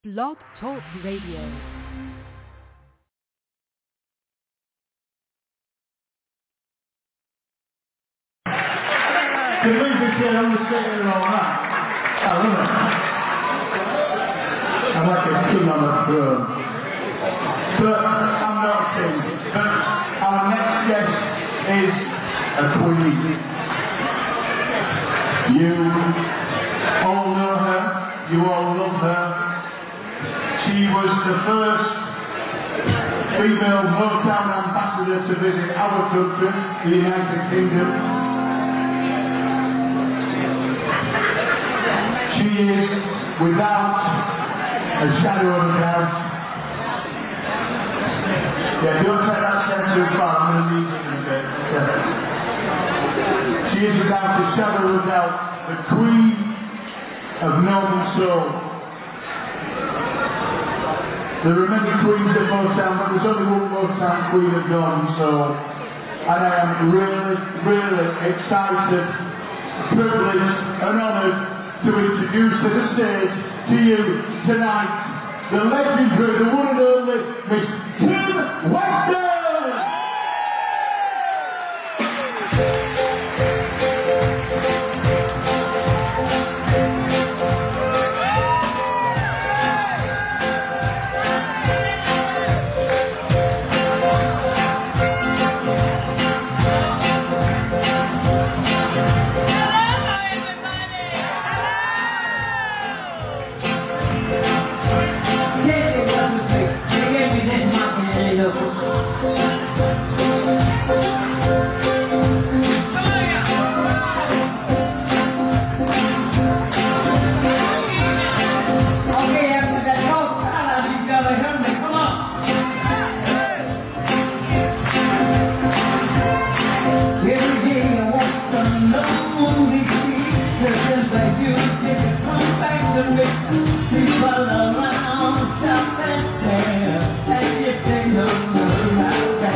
Blog Talk Radio. The music here on the stage all night. I love it. I'm like a king on a throne. But I'm not a king. But our next guest is a queen. You all know her. You all love her. She was the first female Motown ambassador to visit our country, the United Kingdom. She is, without a shadow of a doubt, yeah, don't take that step too far, I'm going to need it in a bit. She is, without a shadow of a doubt, the queen of Northern Soul. There are many queens of Motown, but there's only one Motown queen of Northern Soul. And I am really, really excited, privileged and honoured to introduce to the stage to you tonight the legendary, the one and only Miss Kim Weston! People around, stop and stare, as if they know the right.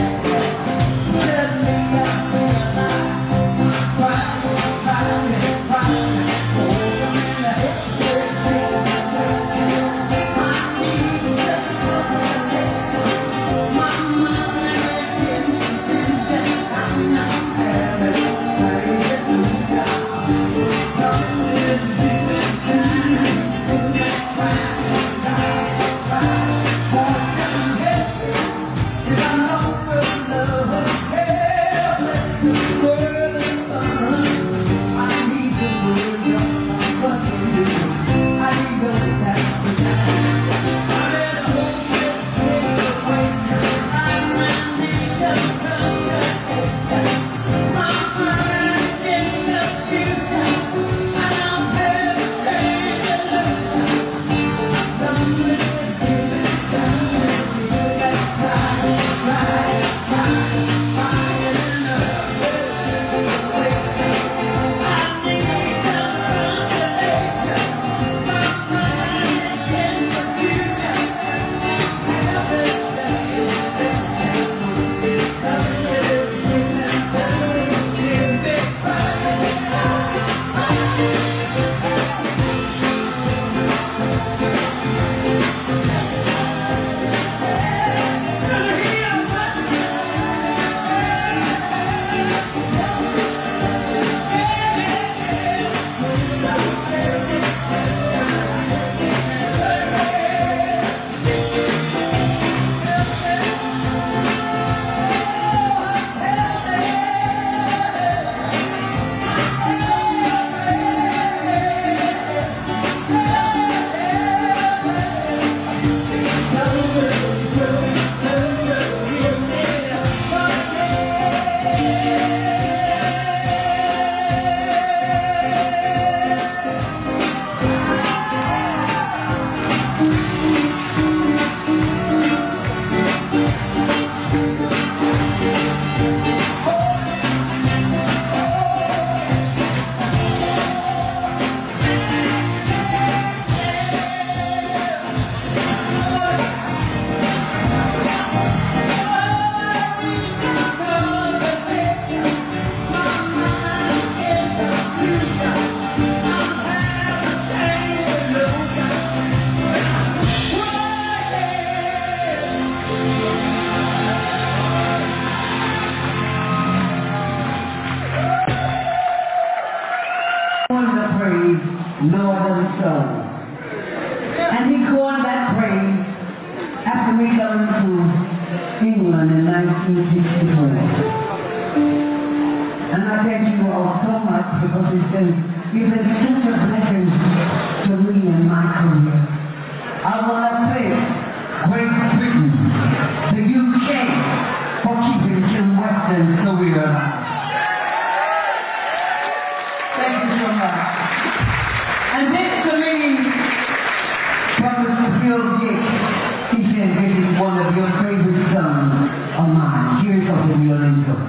no other song. And he coined that phrase after we come to England in 1964. And I thank you all so much because you've been such a blessing to me in my career. I want to thank Great Britain, the UK, for keeping Jim Weston's career alive. Thank you so much. And this to me, from Mr. Phil Dick, he said this is one of your favorite songs of mine. Here's something you'll enjoy.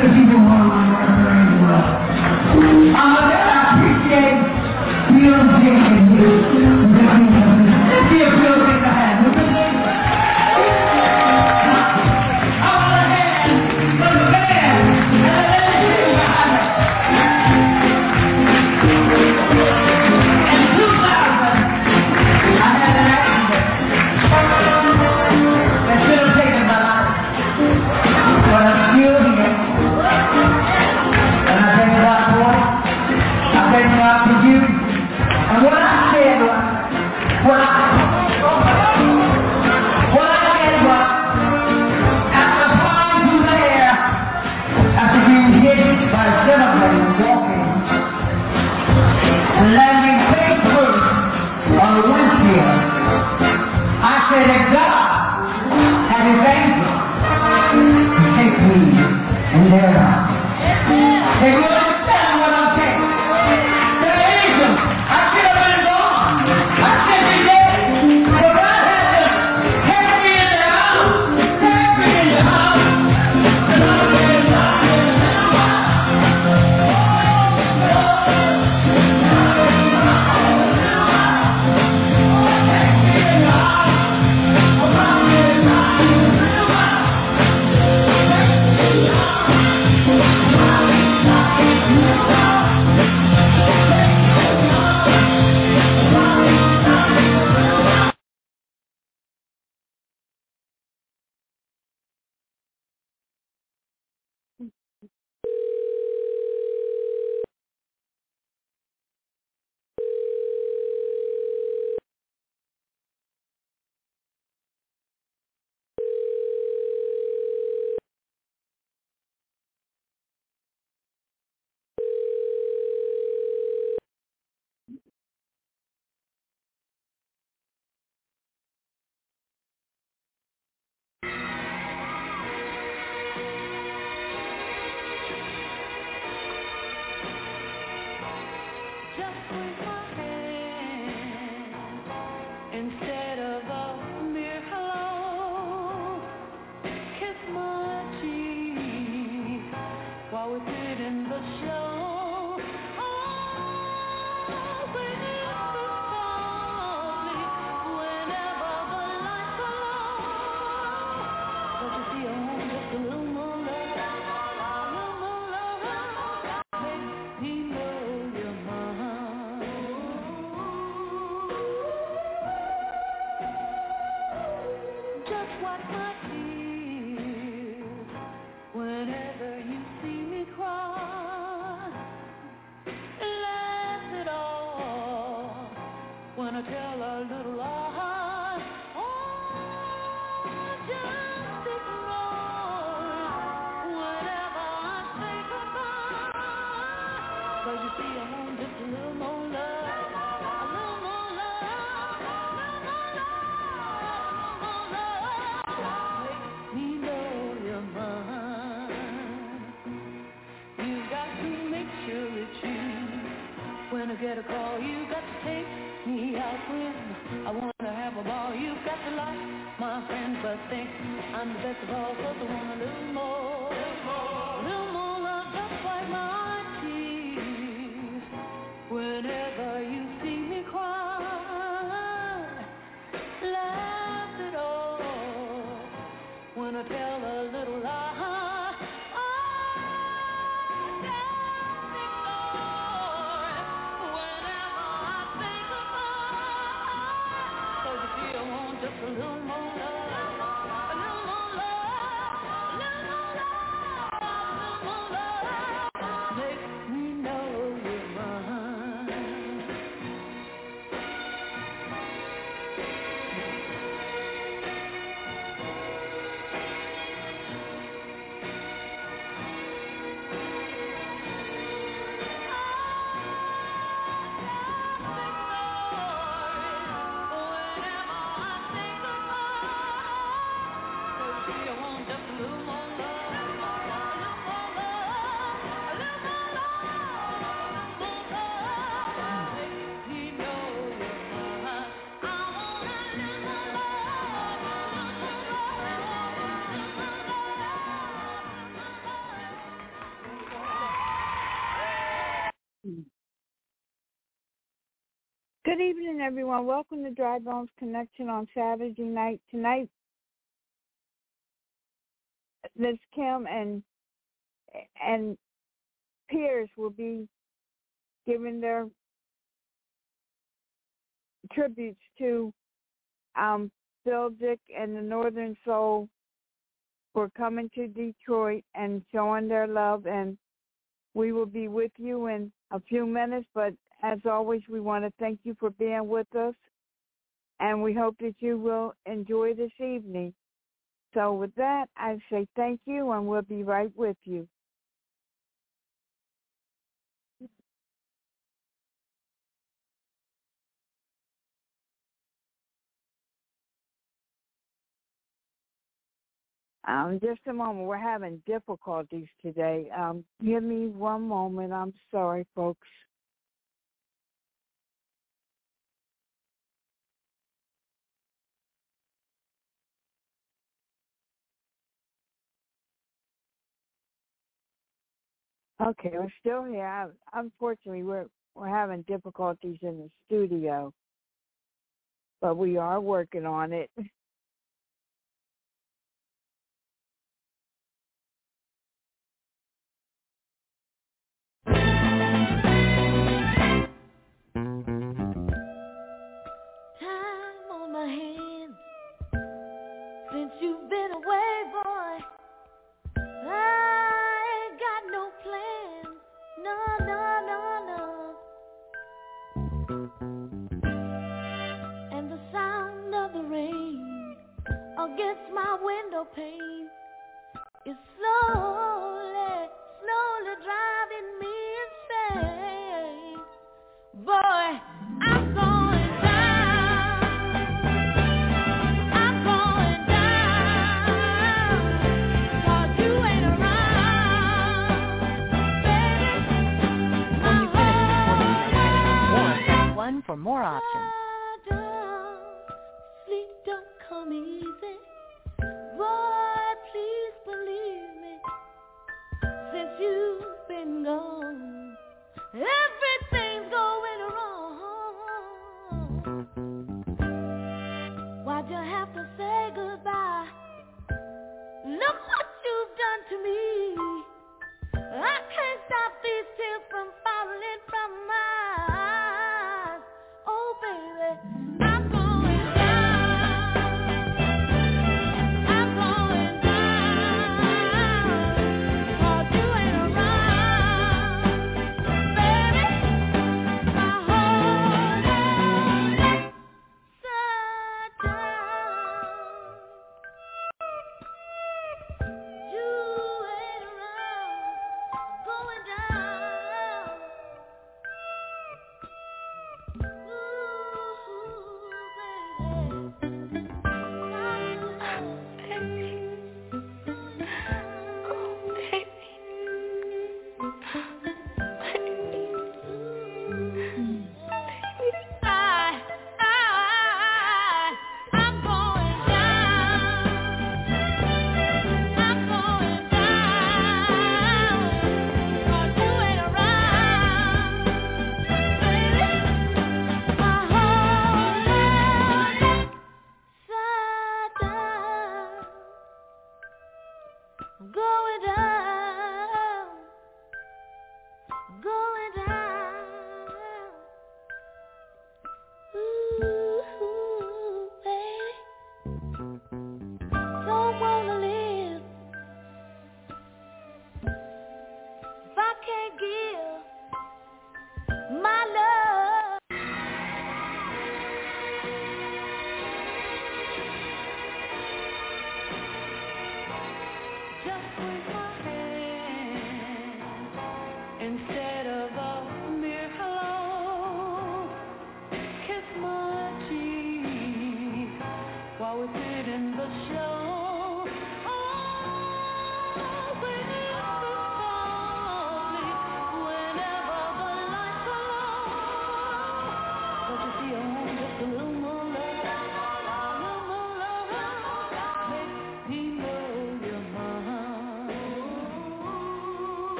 the people who are on my very well. I appreciate Bill Jenkins here. Let's see if Bill gets a hand. I want a hand for the band. And let me see behind it. In 2000, I had an accident that should have taken my life. But I'm still here. And I thank God for it. I thank God for you. And what I said was, what I said was, after flying through the air, after being hit by a celebrity walking, and landing face first on the windshield, I said that God had his angel to take me in their life. They will understand what I'm saying. The angel, I should have been gone. I should be dead. But God had to take me in the house. Take me in the house. And I'm getting back in the house. Instead of a mere hello, kiss my cheek while we sit in the show. Oh, whisper softly whenever the lights are low. Don't you see I want just a little more love, make me know you're mine. Just wipe my tears whenever you see me cry. Laugh it off when I tell a little lie. Oh, just ignore whenever I say goodbye. 'Cause you see I want just a little more love, a little more love, a little more love. Make me know you're mine. You've got to make sure it's you. When I get a call, you got to take me out when I want to have a ball. You've got to like my friends, but think I'm the best of all. 'Cause I want a little more love, just like my tears. Whenever you see me cry, laugh it off when I tell a little lie. Oh, just ignore whenever I say goodbye. 'Cause you see I want just a little more love, a little more love, a little more love. Good evening, everyone. Welcome to Dry Bones Connection on Saturday night. Tonight, Ms. Kim and Pierce will be giving their tributes to Phil Dick and the Northern Soul for coming to Detroit and showing their love. And we will be with you in a few minutes, but as always, we want to thank you for being with us, and we hope that you will enjoy this evening. So with that, I say thank you, and we'll be right with you. Just a moment. We're having difficulties today. Give me one moment. I'm sorry, folks. Okay, we're still here. Unfortunately, we're having difficulties in the studio, but we are working on it. Time on my hands since you've been away, boy. I ain't got no plans, no, no, no, no. And the sound of the rain against my window pane is slowly, slowly driving me insane. Boy, I'm going down. I'm going down. 'Cause you ain't around, baby. When you finish recording, one for more options. Sleep don't come easy. Boy, please believe me. Since you've been gone, everything's going wrong. Why'd you have to say goodbye? Look what you've done to me. I can't stop these tears from falling from my eyes. Oh, baby, I'm going down. I'm going down. 'Cause you ain't around, baby. My whole life upside down. You ain't around, going down.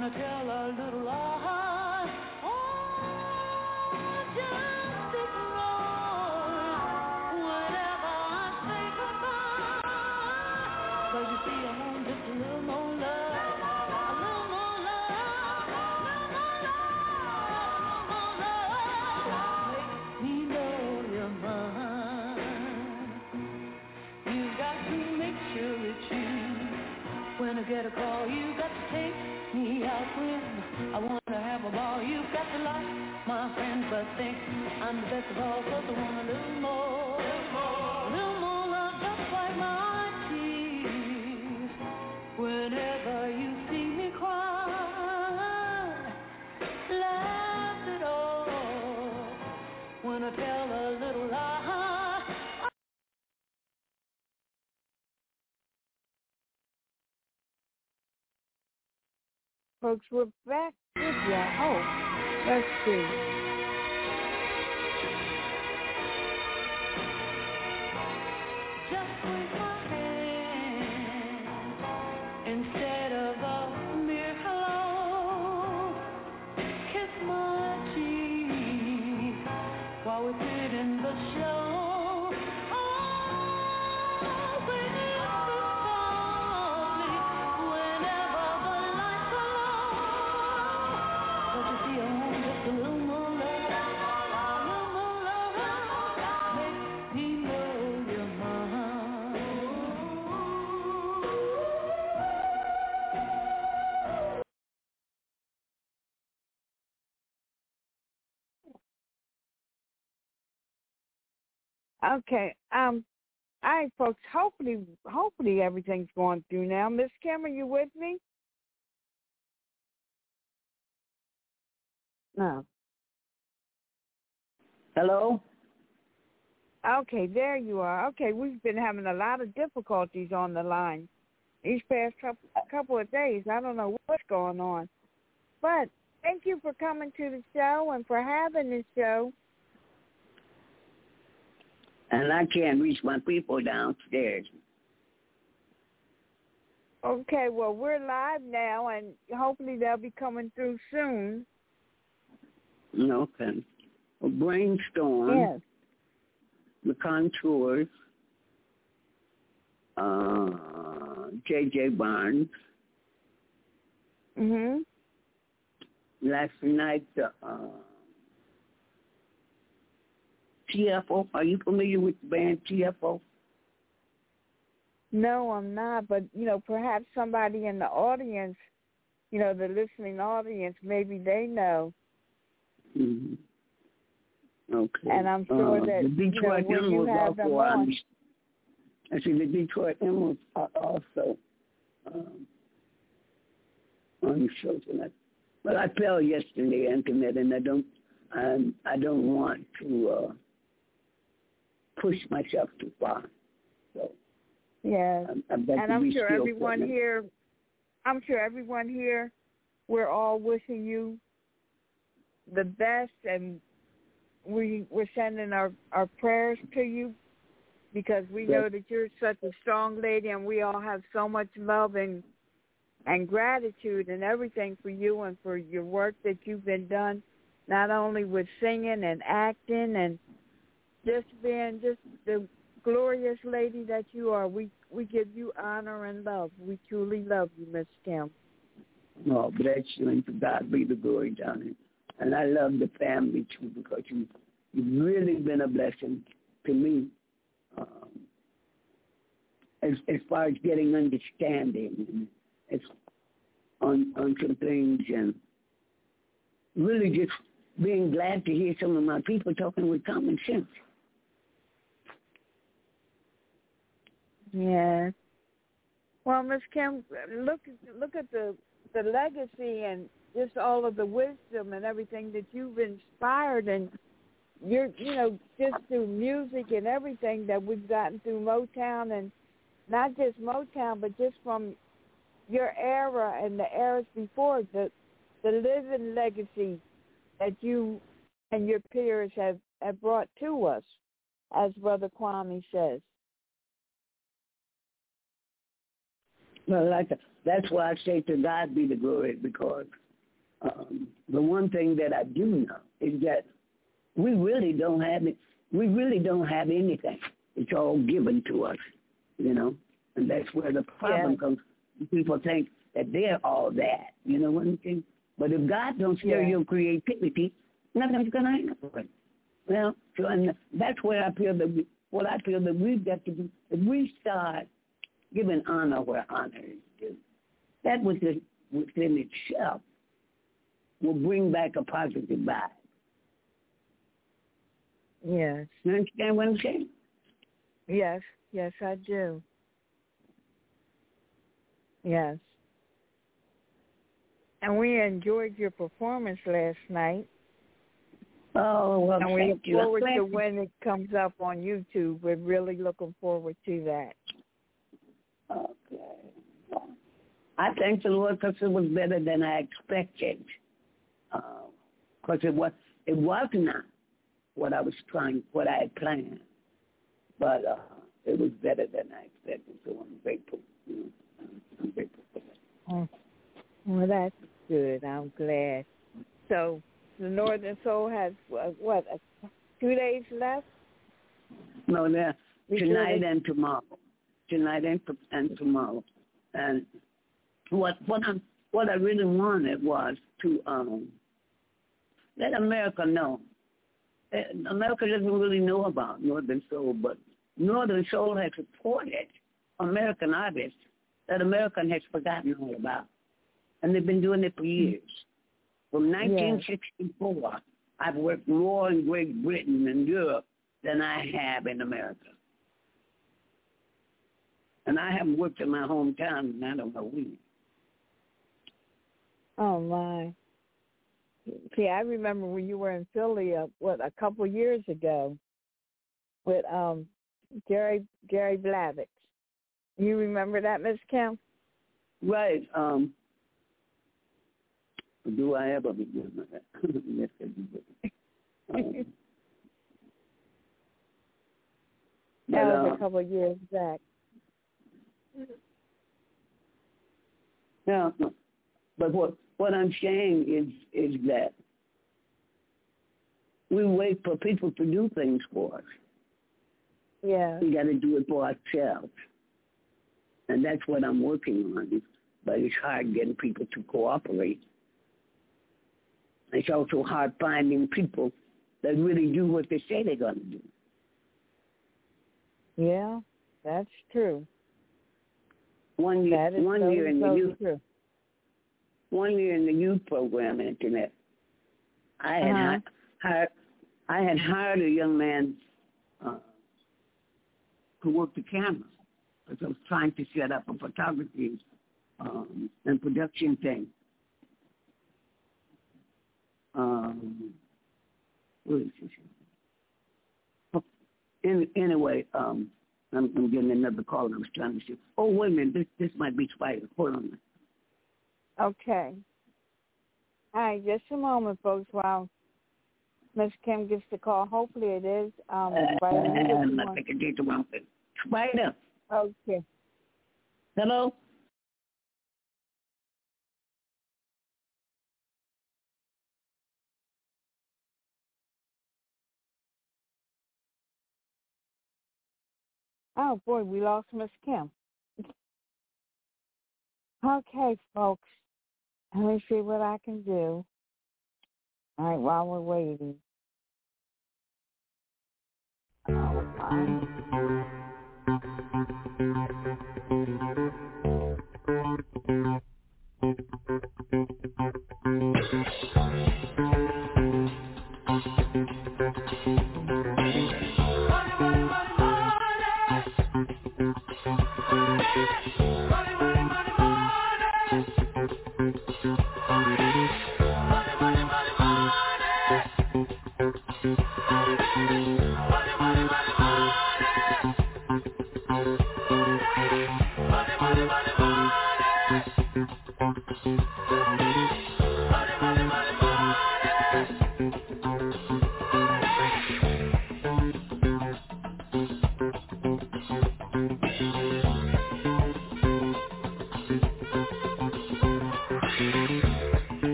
when I tell a little lie. Oh, just ignore whenever I say goodbye. 'Cause you see, I want just a little more love, a little more love, a little more love. Make me know you're mine. You've got to make sure it's you. When I get a call, you got to take me out when I want to have a ball. You've got to like my friends, but think I'm the best of all. 'Cause I want a little more love, just like my tears. Whenever you see me cry, laugh it off. When I tell a little lie. Folks, we're back with you. Oh, let's see. Just with my hand instead of a mere hello. Kiss my cheek while we sit in the show. Oh, whisper softly whenever the lights are low. But you see, I want just a little more love, a little more love. Make me know you're mine. Okay. All right, folks. Hopefully everything's going through now. Miss Kim, are you with me? No. Hello? Okay, there you are. Okay, we've been having a lot of difficulties on the line these past couple of days. I don't know what's going on. But thank you for coming to the show and for having this show. And I can't reach my people downstairs. Okay, well, we're live now, and hopefully they'll be coming through soon. Okay. A brainstorm. Yes. The Contours. J.J. Barnes. Mhm. Last night, TFO. Are you familiar with the band TFO? No, I'm not, but, perhaps somebody in the audience, the listening audience, maybe they know. Mm-hmm. Okay. And I'm sure that, the Detroit when you Emeralds have them also, on. Actually, the Detroit Emeralds are also on the show tonight. But I fell yesterday, Antoinette, and I don't want to push myself too far. So Yes. I've got And to I'm be sure still everyone here, we're all wishing you the best, and we're sending our prayers to you, because we know that you're such a strong lady, and we all have so much love and gratitude and everything for you and for your work that you've been done, not only with singing and acting and just being just the glorious lady that you are. We give you honor and love. We truly love you, Miss Kim. Oh, bless you, and to God be the glory, darling. And I love the family, too, because you've really been a blessing to me as far as getting understanding and on some things, and really just being glad to hear some of my people talking with common sense. Yes. Well, Miss Kim, look at the legacy and just all of the wisdom and everything that you've inspired, and you're just through music and everything that we've gotten through Motown, and not just Motown, but just from your era and the eras before, the living legacy that you and your peers have brought to us, as Brother Kwame says. Well, that's why I say to God be the glory, because the one thing that I do know is that we really don't have it. We really don't have anything. It's all given to us, you know, and that's where the problem comes. People think that they're all that, you know what I'm saying? But if God don't stir your creativity, nothing's going to happen. Well, so, and that's where I feel that we've got to do. If we start giving honor where honor is due, that within itself will bring back a positive vibe. Yes. You understand what I'm saying? Yes, I do. Yes. And we enjoyed your performance last night. Oh, well, and we look thank you. forward to when it comes up on YouTube. We're really looking forward to that. Okay. I thank the Lord because it was better than I expected. Because it was not what I had planned, but it was better than I expected. So I'm grateful. I'm grateful for that. Well, that's good. I'm glad. So the Northern Soul has 2 days left? No, tonight and tomorrow. Tonight and tomorrow. And what I really wanted was to let America know. America doesn't really know about Northern Soul, but Northern Soul has supported American artists that America has forgotten all about. And they've been doing it for years. From 1964, I've worked more in Great Britain and Europe than I have in America. And I haven't worked in my hometown in I don't know when. Oh, my. See, I remember when you were in Philly, a couple years ago with Jerry Blavix. You remember that, Miss Kim? Right. Do I ever be good with that? Yes, I do. That was a couple of years back. Yeah, but what I'm saying is that we wait for people to do things for us. Yeah. We got to do it for ourselves. And that's what I'm working on. But it's hard getting people to cooperate. It's also hard finding people that really do what they say they're going to do. Yeah, that's true. One year in the youth program, Internet, I had hired a young man who worked the camera because I was trying to set up a photography and production thing. What is this? Anyway, I'm getting another call and I was trying to see. Oh, wait a minute. This might be Spider. Hold on. Okay. All right, just a moment, folks, while Miss Kim gets the call. Hopefully it is. I think I did the wrong thing. Spider. Okay. Hello? Oh, boy, we lost Miss Kim. Okay, folks. Let me see what I can do. All right, while we're waiting.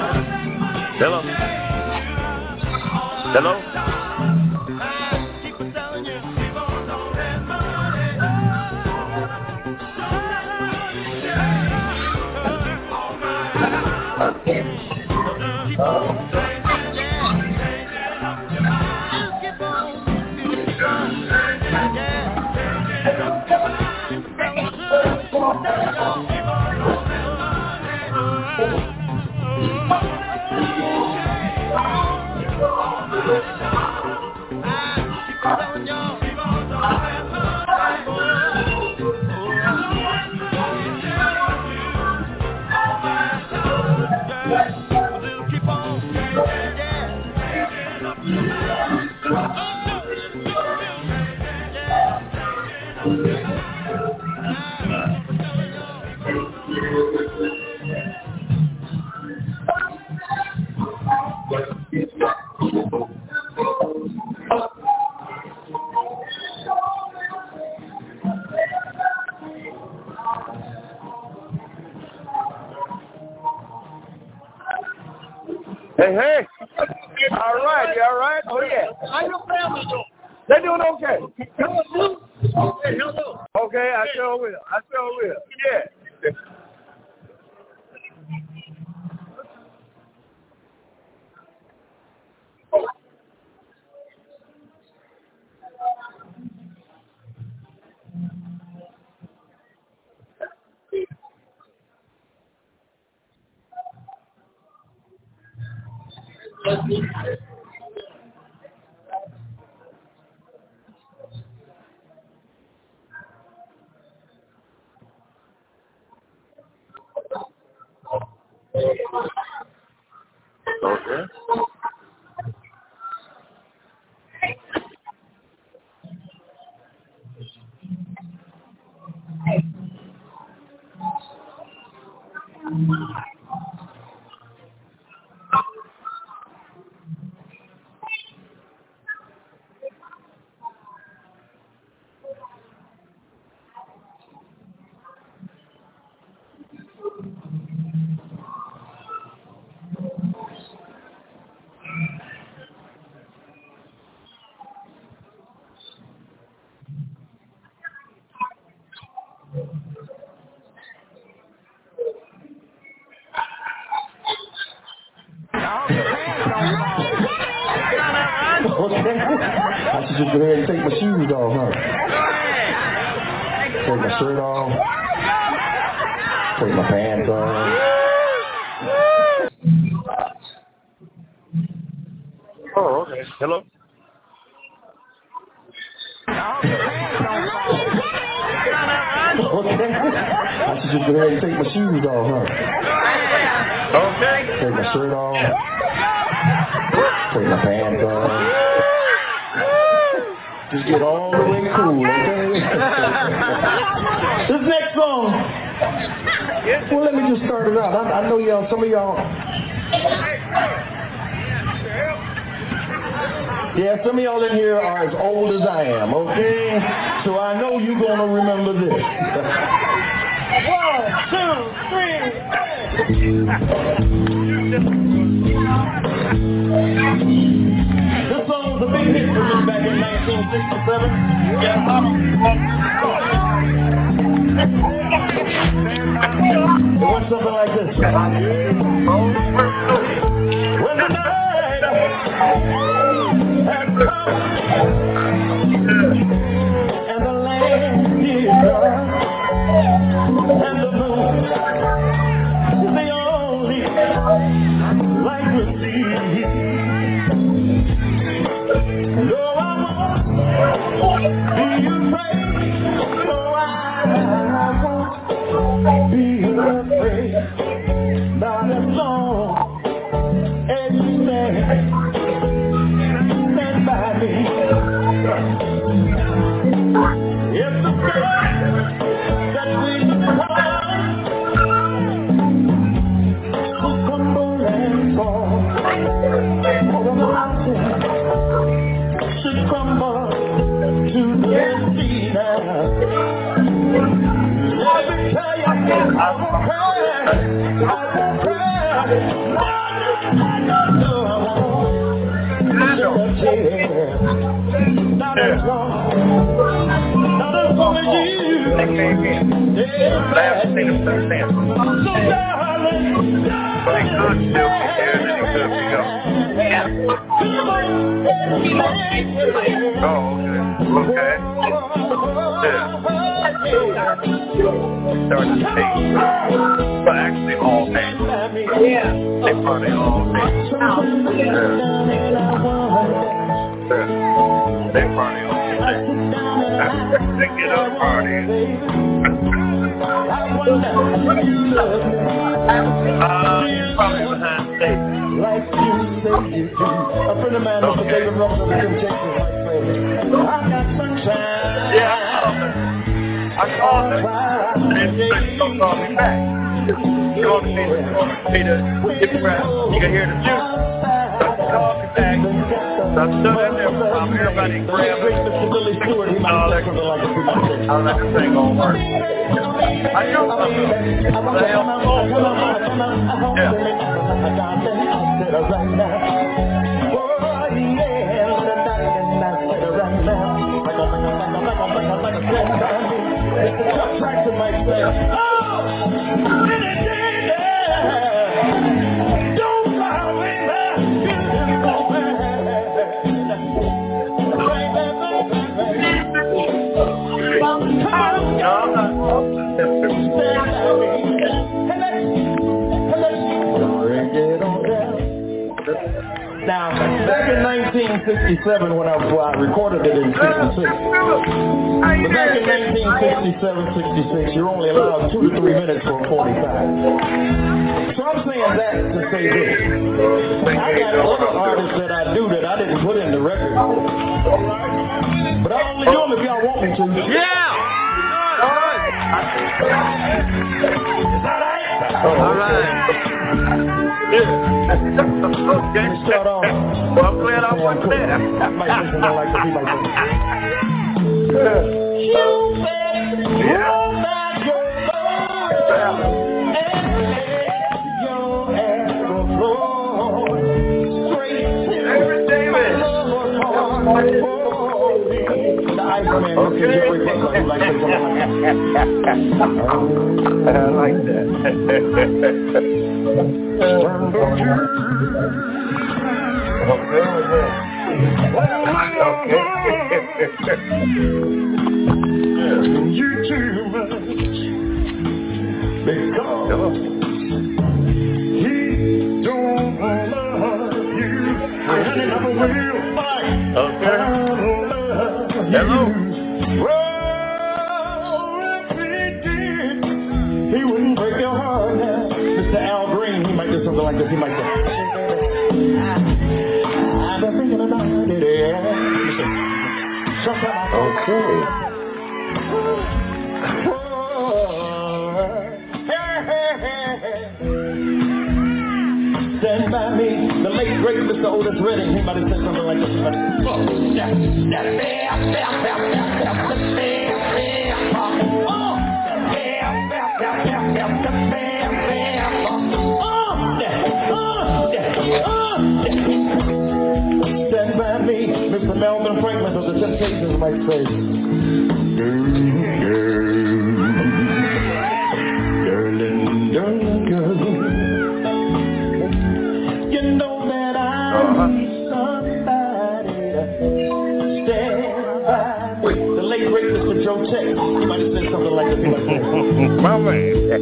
Hello? Hello? Hey. All right, you all right? Oh, yeah. How your family doing? They doing okay. Okay, I sure will. Yeah. Okay. I should just go ahead and take my shoes off, huh? Take my shirt off. Take my pants off. Oh, okay. Hello? Okay. I should just go ahead and take my shoes off, huh? Okay. Take my shirt off. Take my pants off. Just get all the way cool, okay? This next song, well, let me just start it out. I know y'all, some of y'all, yeah, some of y'all in here are as old as I am, okay? So I know you're going to remember this. 1, 2, 3. This song was a big hit for me back in 1967. It went something like this. When the night has come and the land is dark and the moon is the only light we'll see. No, I won't be afraid. No, I won't be afraid. Not as long as you stand by me. If the sky that we climb will crumble and fall over the mountain, should crumble to the Not as long as you. They came in. Last thing of understand. But they could still be here and they could be up. Oh, okay. Yeah. Starting to take. But actually all day. Yeah. They party all day. Yeah. They party all day. They get up partying. Probably behind stage. A friend of mine, Mr. David Russell, was in Texas. Yeah, I called her. And don't call me back. Called me to get around. You can hear the music. So call me back. So I'm still there. Everybody grab it. All that thing gonna work. I know something. Yeah. Now, back in 1967, when I recorded it in 66, but back in 1967, 66, you're only allowed 2 to 3 minutes for 45. So I'm saying that to say this. I got other artists that I do that I didn't put in the record. But I'll only do them if y'all want me to. Yeah! All right. Yeah. Okay. Start off. Well, I'm glad I wasn't there. I might say something like this. Okay. I like that. You too much because he don't wanna hurt you, and he never will fight. Okay. Hello. Well, if he did, he wouldn't break your heart now. Mr. Al Green, he might do something like this. He might say, I've been thinking about it, yeah. Okay. Stand by me, the late great Mr. Otis Redding. He might have said something like this. Stand by me, Mr. Melvin Franklin of the Temptations might say, girl. You know that I need somebody to stand by. The late great Mr. Joe Check, he might have said something like this. My man.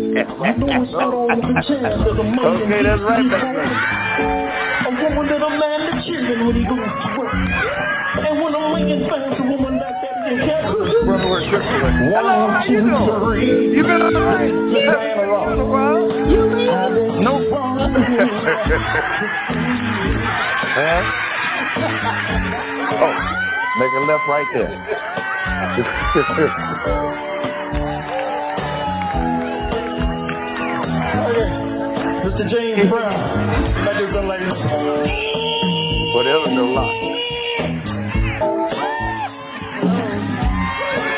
Okay, that's right. A woman that a man that's cheering when he goes to work. And when a man finds a woman like that, you can't Brother, we're hello, how you doing? You been all right? No problem. Oh, make a left right there. Mr. James Brown, that is the latest. Whatever, no lock.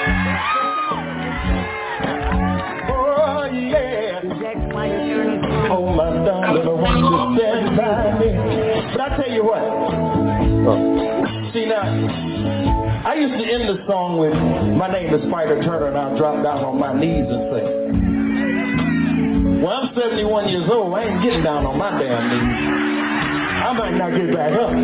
Oh, yeah. Oh, my darling, I want you to stand by me. But I tell you what. See, now, I used to end the song with, my name is Spider Turner, and I'll drop down on my knees and say, well, I'm 71 years old. I ain't getting down on my damn knees. I might not get back up.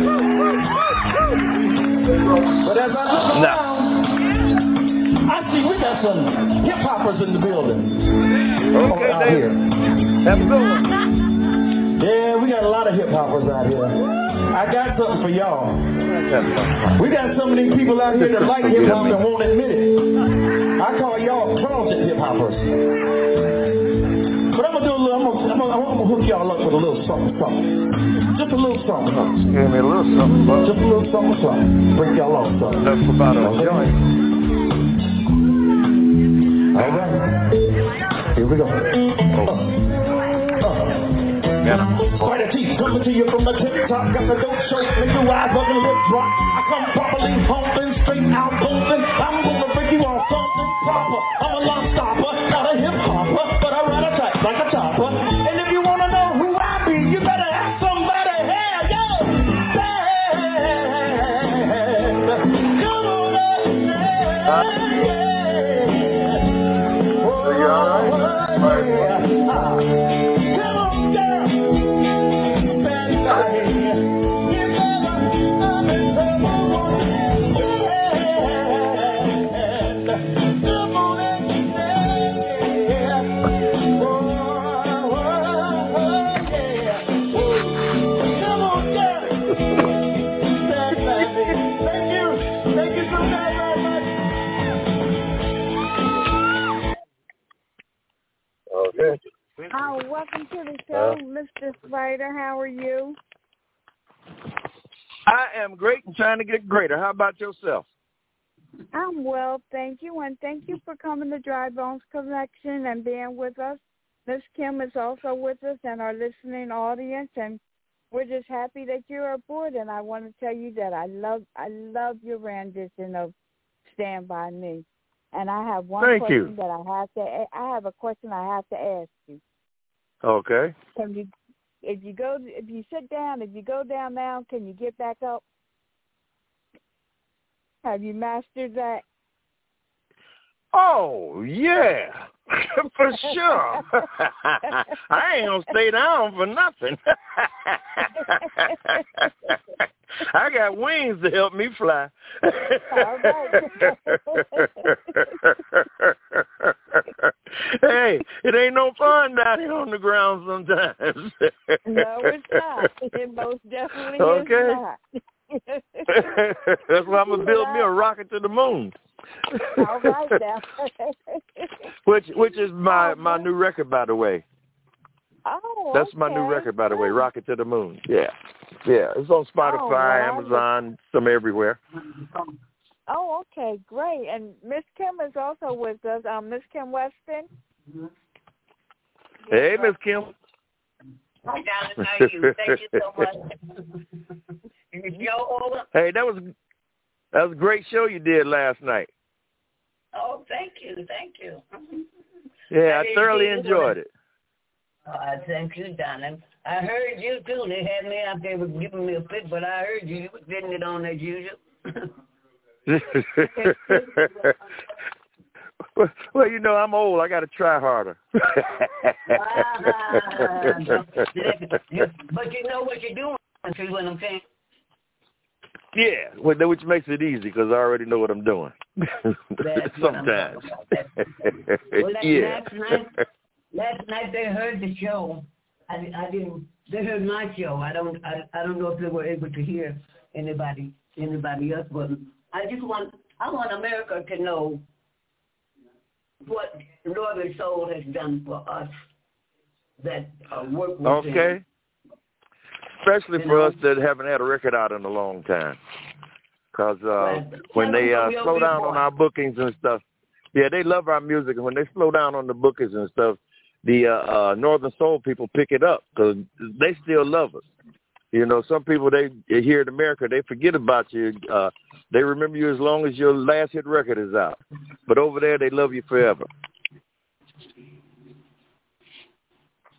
But as I look around, I see we got some hip-hoppers in the building. Okay, out here. Have a good one. Yeah, we got a lot of hip-hoppers out here. I got something for y'all. We got some of these people out here that like hip-hop and won't admit it. I call y'all closet hip-hoppers. But I'm gonna do a little. I'm gonna hook y'all up with a little something. Just a little something. Give me a little something. Just a little something. Bring y'all on something. That's about a joint. All right. Here we go. Quite a teeth coming to you from the tip top. Got the dope show, make your eyes up and lip drop. I come properly pumping, straight out bumping. I'm gonna break you on something proper. I'm a long stopper, not a hip hopper, but I ride a track like a chopper. And if you wanna know who I be, you better ask somebody. Hey, yo, band. Come on up, So you all right? Okay. Welcome to the show, Mr. Spider. How are you? I am great and trying to get greater. How about yourself? I'm well, thank you, and thank you for coming to Dry Bones Connection and being with us. Miss Kim is also with us and our listening audience, and we're just happy that you're aboard. And I want to tell you that I love your rendition of "Stand By Me." And I have one question that I have a question I have to ask you. Okay. If you go down now, can you get back up? Have you mastered that? Oh, yeah, for sure. I ain't going to stay down for nothing. I got wings to help me fly. Hey, it ain't no fun down here on the ground sometimes. No, it's not. It most definitely is not. That's why I'm gonna build me a rocket to the moon. All right now. which is my new record, by the way. Oh, that's my new record, by the way, Rocket to the Moon. Yeah, it's on Spotify, Amazon, some everywhere. Oh, okay, great. And Miss Kim is also with us. Miss Kim Weston. Hey, Miss Kim. Hi, darling. How are you? Thank you so much. Hey, that was a great show you did last night. Oh, thank you. Yeah, I thoroughly enjoyed it. Thank you, darling. I heard you too. They had me out there giving me a fit, but I heard you. You were getting it on as usual. Well, you know, I'm old. I got to try harder. But you know what you're doing. See what I'm saying? Yeah, which makes it easy because I already know what I'm doing. Sometimes. Well, yeah. Last night they heard the show. I didn't. They heard my show. I don't know if they were able to hear anybody else. But I want America to know what Northern Soul has done for us. That work with them. Okay. Especially for us that haven't had a record out in a long time. Because when they slow down on our bookings and stuff, yeah, they love our music. And when they slow down on the bookings and stuff, the Northern Soul people pick it up because they still love us. You know, some people, they here in America, they forget about you. They remember you as long as your last hit record is out. But over there, they love you forever.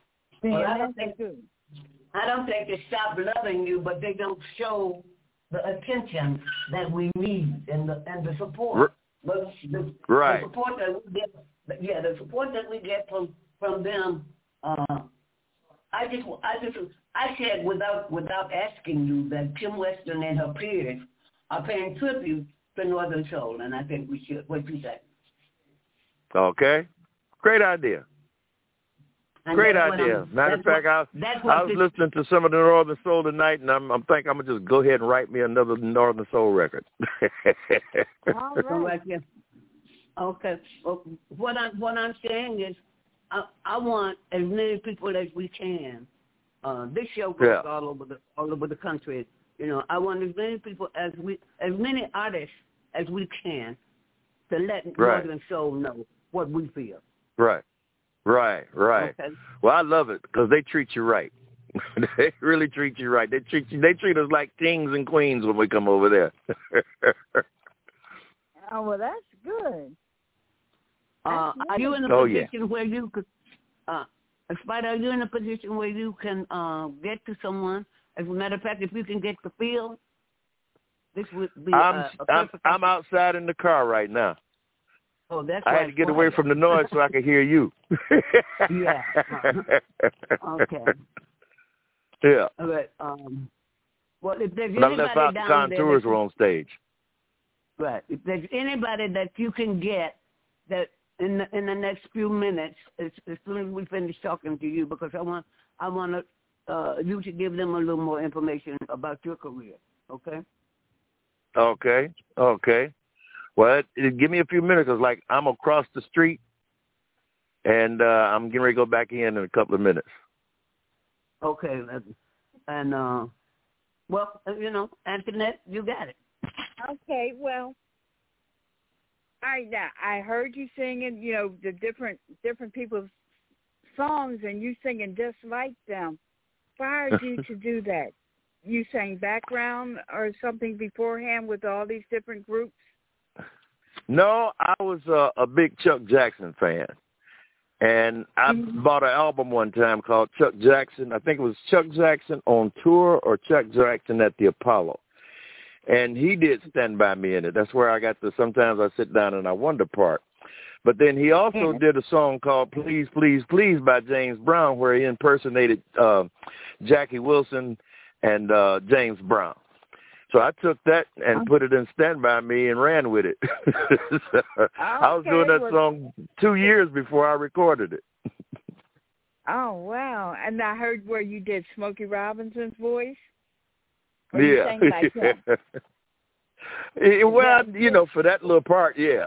Well, I don't think they stop loving you, but they don't show the attention that we need and the support. But the support that we get, the support that we get from them. I said without asking you that Kim Weston and her peers are paying tribute to Northern Soul, and I think we should. What you say? Okay, great idea. Great idea. Matter of fact, I was listening to some of the Northern Soul tonight, and I'm thinking I'm gonna just go ahead and write me another Northern Soul record. All right. Okay. Well, what I'm saying is, I want as many people as we can. This show goes all over the country. You know, I want as many people as many artists as we can to let Northern Soul know what we feel. Right. Okay. Well, I love it because they treat you right. They really treat you right. They treat us like kings and queens when we come over there. Oh, well, that's good. Are you in a position where you could, Spider, are you in a position where you can get to someone? As a matter of fact, if you can get the field, this would be I'm outside in the car right now. Oh, that's I had to get away from the noise so I could hear you. Yeah. Okay. Yeah. All right. Well, if there's when anybody I left out, down the Contours were on stage. Right. If there's anybody that you can get that in the next few minutes, as soon as we finish talking to you, because I want you to give them a little more information about your career. Okay. Okay. Well, give me a few minutes because, like, I'm across the street, and I'm getting ready to go back in a couple of minutes. Okay. And, well, Antoinette, you got it. Okay, well, I heard you singing, the different people's songs, and you singing just like them. Why did you to do that? You sang background or something beforehand with all these different groups? No, I was a big Chuck Jackson fan. And I bought an album one time called Chuck Jackson. I think it was Chuck Jackson on Tour or Chuck Jackson at the Apollo. And he did Stand By Me in it. That's where I got the Sometimes I Sit Down and I Wonder part. But then he also did a song called Please, Please, Please by James Brown, where he impersonated Jackie Wilson and James Brown. So I took that and put it in Stand By Me and ran with it. I was doing that song 2 years before I recorded it. Oh, wow. And I heard where you did Smokey Robinson's voice. Yeah. You sang like him. Well, for that little part, yeah.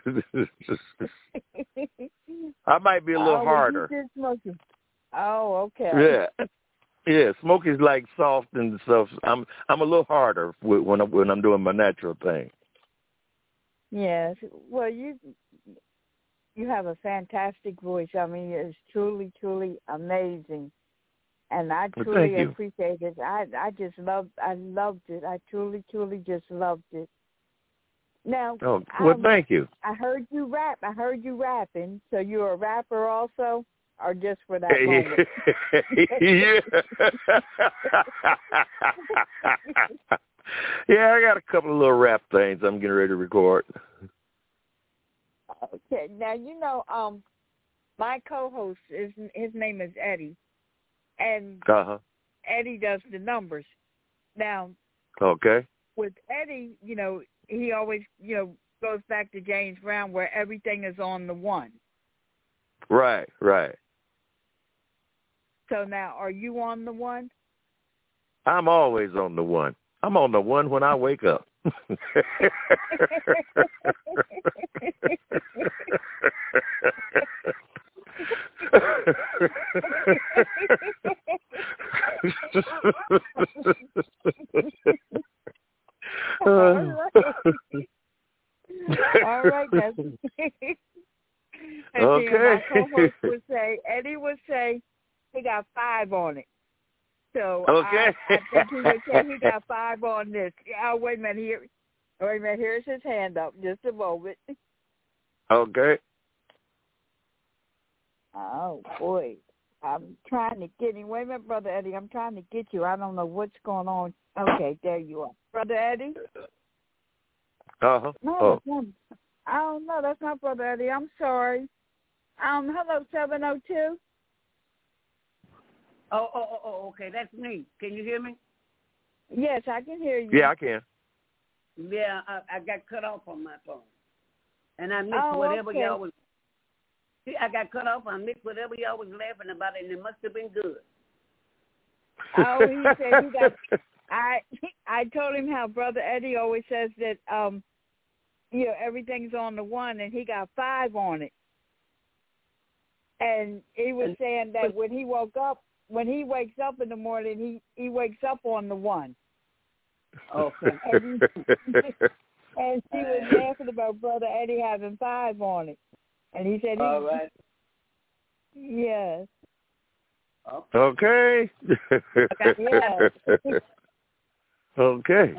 I might be a little harder. You did Smokey. Oh, okay. Yeah, Smokey's like soft and stuff. I'm a little harder when I'm doing my natural thing. Yes. Well, you have a fantastic voice. I mean, it's truly, truly amazing. And I truly appreciate it. I loved it. I truly, truly just loved it. Now, thank you. I heard you rap. I heard you rapping. So you're a rapper also, or just for that moment? Yeah, I got a couple of little rap things I'm getting ready to record. Okay. Now, my co-host, his name is Eddie. And Eddie does the numbers. Now, with Eddie, he always, goes back to James Brown where everything is on the one. Right. So now, are you on the one? I'm always on the one. I'm on the one when I wake up. All right, then. My co-host would say, Eddie would say, he got 5 on it. So I think he would say he got 5 on this. Oh, wait a minute. Here's his hand up. Just a moment. Okay. Oh, boy. I'm trying to get him. Wait a minute, Brother Eddie. I'm trying to get you. I don't know what's going on. Okay, there you are. Brother Eddie? Uh-huh. No, that's not, I don't know. That's not Brother Eddie. I'm sorry. Hello, 702. Oh, okay. That's me. Can you hear me? Yes, I can hear you. Yeah, I can. Yeah, I got cut off on my phone. And I missed whatever okay. y'all was... See, I got cut off. I missed whatever y'all was laughing about, and it must have been good. Oh, he said he got... I told him how Brother Eddie always says that, everything's on the one, and he got 5 on it. And he was saying that when he wakes up in the morning, he wakes up on the 1. Okay. And she was laughing about Brother Eddie having 5 on it. And he said, all right. Yes. Okay. Yes. Okay.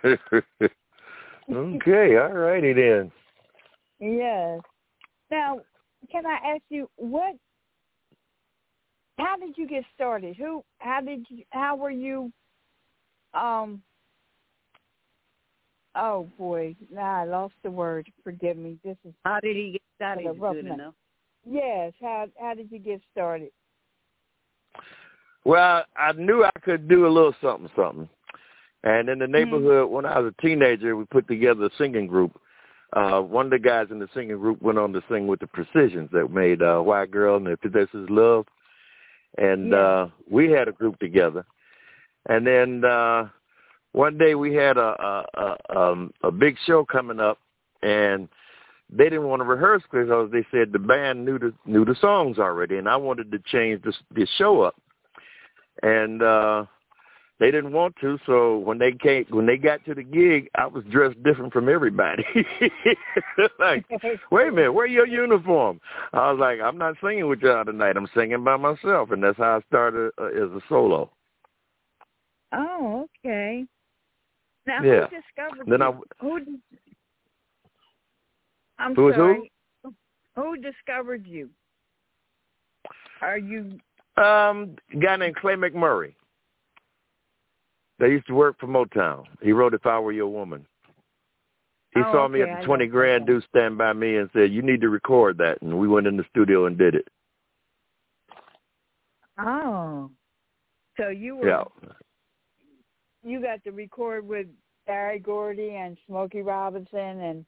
Okay, all righty then. Yes. Now, can I ask you how did you get started? How were you, oh boy, now I lost the word. Forgive me. This is how did he get started? Good enough. Yes. How did you get started? Well, I knew I could do a little something. And in the neighborhood, when I was a teenager, we put together a singing group. One of the guys in the singing group went on to sing with the Precisions that made White Girl and If This Is Love. And we had a group together. And then one day we had a big show coming up, and they didn't want to rehearse because they said the band knew the songs already, and I wanted to change the show up. And they didn't want to, so when they got to the gig, I was dressed different from everybody. Like, wait a minute, where's your uniform? I was like, I'm not singing with y'all tonight. I'm singing by myself, and that's how I started as a solo. Oh, okay. Now, yeah. who discovered then you? I'm who sorry. Who discovered you? Are you... a guy named Clay McMurray. They used to work for Motown. He wrote If I Were Your Woman. He saw me at the 20 Grand Do Stand By Me and said, you need to record that. And we went in the studio and did it. Oh. So you were... Yeah. You got to record with Barry Gordy and Smokey Robinson and...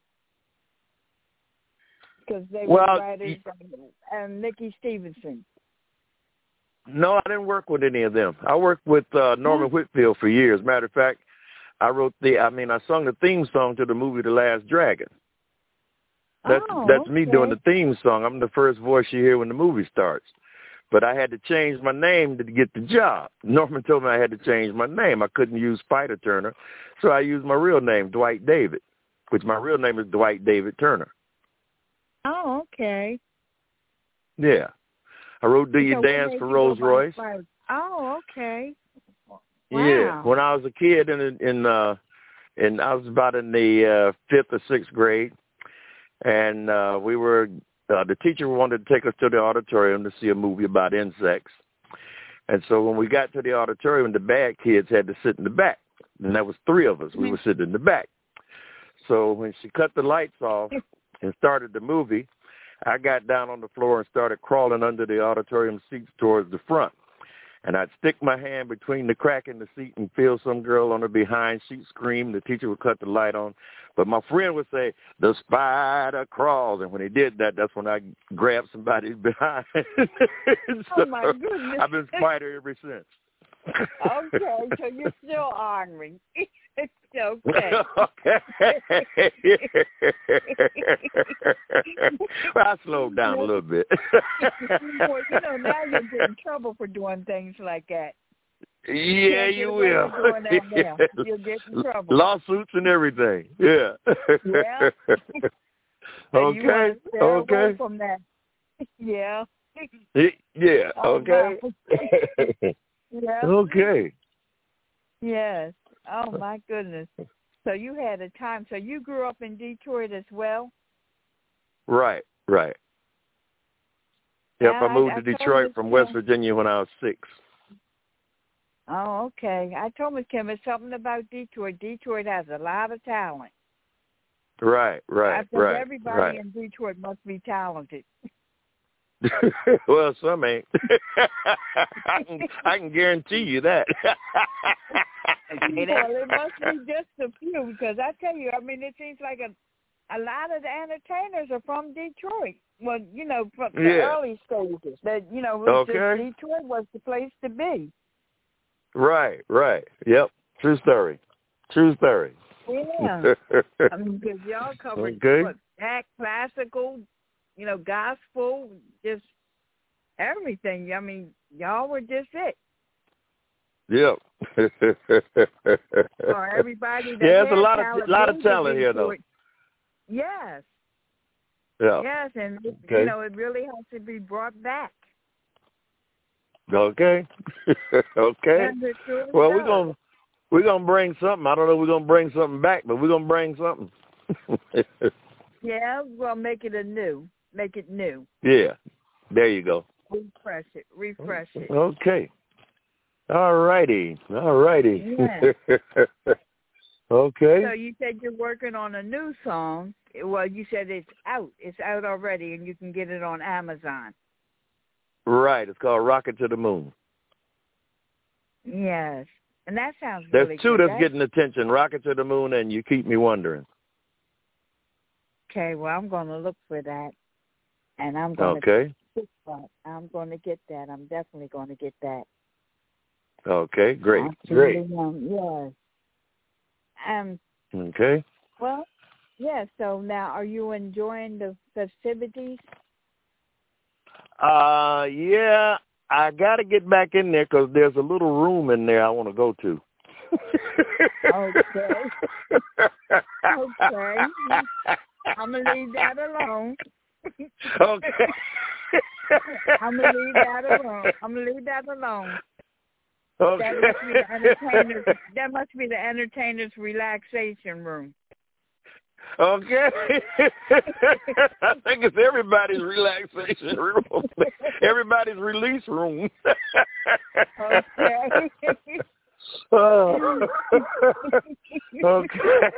Because they were writers and Nikki Stevenson. No, I didn't work with any of them. I worked with Norman Whitfield for years. Matter of fact, I sung the theme song to the movie The Last Dragon. That's me doing the theme song. I'm the first voice you hear when the movie starts. But I had to change my name to get the job. Norman told me I had to change my name. I couldn't use Spider Turner, so I used my real name, Dwight David, which my real name is Dwight David Turner. Oh, okay. Yeah. I wrote Do You Dance for Rolls Royce. Oh, okay. Wow. Yeah. When I was a kid and I was about in the 5th or 6th grade, and the teacher wanted to take us to the auditorium to see a movie about insects. And so when we got to the auditorium, the bad kids had to sit in the back. And there was 3 of us. We were sitting in the back. So when she cut the lights off and started the movie, I got down on the floor and started crawling under the auditorium seats towards the front. And I'd stick my hand between the crack in the seat and feel some girl on her behind. She'd scream. The teacher would cut the light on. But my friend would say, the spider crawls. And when he did that, that's when I grabbed somebody's behind. So oh, my goodness. I've been Spider ever since. Okay, so you're still honoring. It's okay. Well, I slowed down a little bit. Boy, now you'll get in trouble for doing things like that. Yeah, you will. You'll get in trouble. Lawsuits and everything. Yeah. Yeah. Okay. Away from that. Yeah. Yeah. Okay. Yeah. Okay. Yes. Oh, my goodness. So you had a time. So you grew up in Detroit as well? Right. Yep, Yeah, I moved I to told Detroit Miss from Kim. West Virginia when I was 6. Oh, okay. I told Miss Kim it's something about Detroit. Detroit has a lot of talent. Right. I think everybody in Detroit must be talented. Well, some ain't. I can guarantee you that. Well, it must be just a few, because I tell you, I mean, it seems like a lot of the entertainers are from Detroit. Well, from the early stages. That it was just Detroit was the place to be. Right. Yep. True story. Yeah. I mean, because y'all covered that classical, gospel, just everything. I mean, y'all were just it. Yep. Or everybody that there's had a lot of talent here, though. Yes. Yeah. Yes, and it really has to be brought back. Okay. Okay. Well, we're gonna bring something. I don't know if we're gonna bring something back, but we're gonna bring something. Yeah, well, make it new. Yeah. There you go. Refresh it. Okay. All righty. Yeah. Okay. So you said you're working on a new song. Well, you said it's out. It's out already, and you can get it on Amazon. Right. It's called Rocket to the Moon. Yes. And that sounds really good. There's two that's getting attention, Rocket to the Moon and You Keep Me Wondering. Okay, well, I'm going to look for that. And I'm going to get that. I'm going to get that. I'm definitely going to get that. Okay, great. Yes. Okay. Well, yeah, so now are you enjoying the festivities? Yeah, I got to get back in there because there's a little room in there I want to go to. Okay. I'm going to leave that alone. Okay. I'm going to leave that alone. Okay. That must be the entertainer's relaxation room. Okay. I think it's everybody's relaxation room. Everybody's release room. Okay. Okay.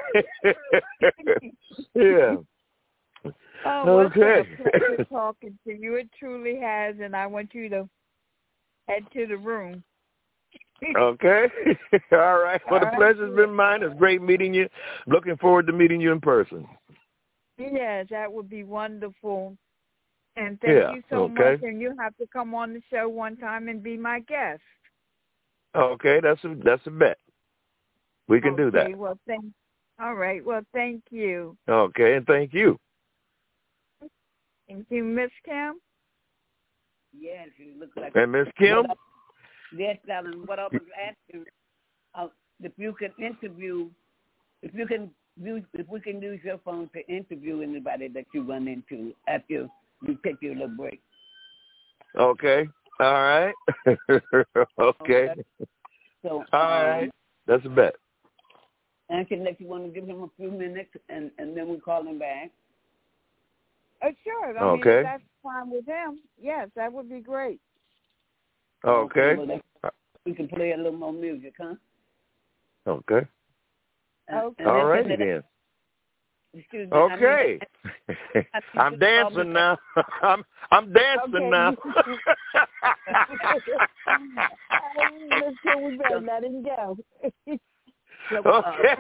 Yeah. Oh, well, okay. It's a pleasure talking to you. It truly has, and I want you to head to the room. Okay. All right. Well, the pleasure's been mine. It's great meeting you. Looking forward to meeting you in person. Yes, that would be wonderful. And thank you so much. And you have to come on the show one time and be my guest. Okay, that's a bet. We can do that. Well, all right. Well, thank you. Okay, and thank you. Thank you, Miss Kim. Yes, it looks like. And Miss Kim. Yes, darling. What I was asking, if you can interview, if we can use your phone to interview anybody that you run into after you take your little break. Okay. All right. Okay. So. All right. That's a bet. I can let you want to give him a few minutes, and then we call him back. Sure. I mean, if that's fine with him, yes, that would be great. Okay. Well, we can play a little more music, huh? Okay. Okay. All righty then. Okay. I'm dancing now. I'm dancing now. We better let him go. Okay.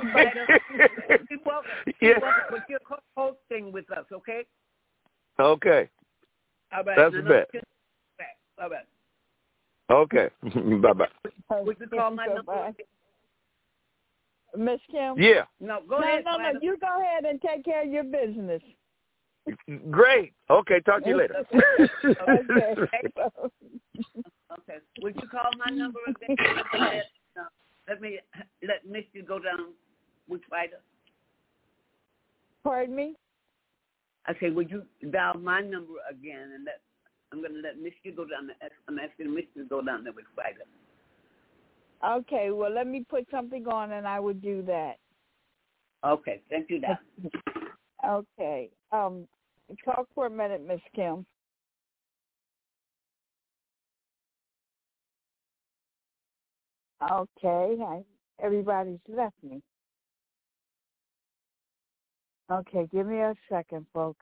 But you're hosting with us, okay? Okay. All right. That's a bet. All right. Okay. Bye-bye. Would you call my number? Miss Kim? Yeah. No, go ahead. No. You go ahead and take care of your business. Great. Okay, talk to you later. Okay. Would you call my number again? Let Misty go down with Spider. Pardon me? I say, would you dial my number again, and I'm going to let Misty go down. I'm asking Misty to go down there with Spider. Okay, well, let me put something on, and I would do that. Okay, thank you, Doc. Okay. Talk for a minute, Miss Kim. Okay, everybody's left me. Okay, give me a second, folks.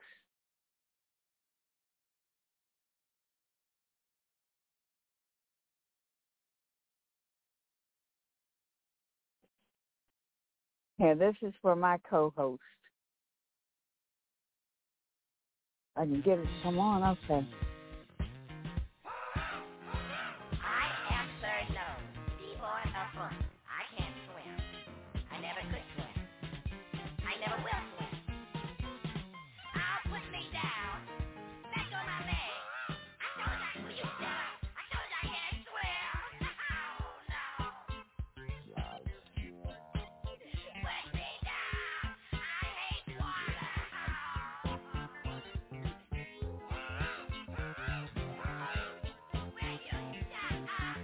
Here, this is for my co-host. I can get it to come on, okay. I am Sir No, D-boy of fun. I can't swim. I never could swim. I never will swim. I'll put me down. Back on my leg. I told you, will you stop? I told you I can't swim. Oh, no. Put me down. I hate water. Will you shut up?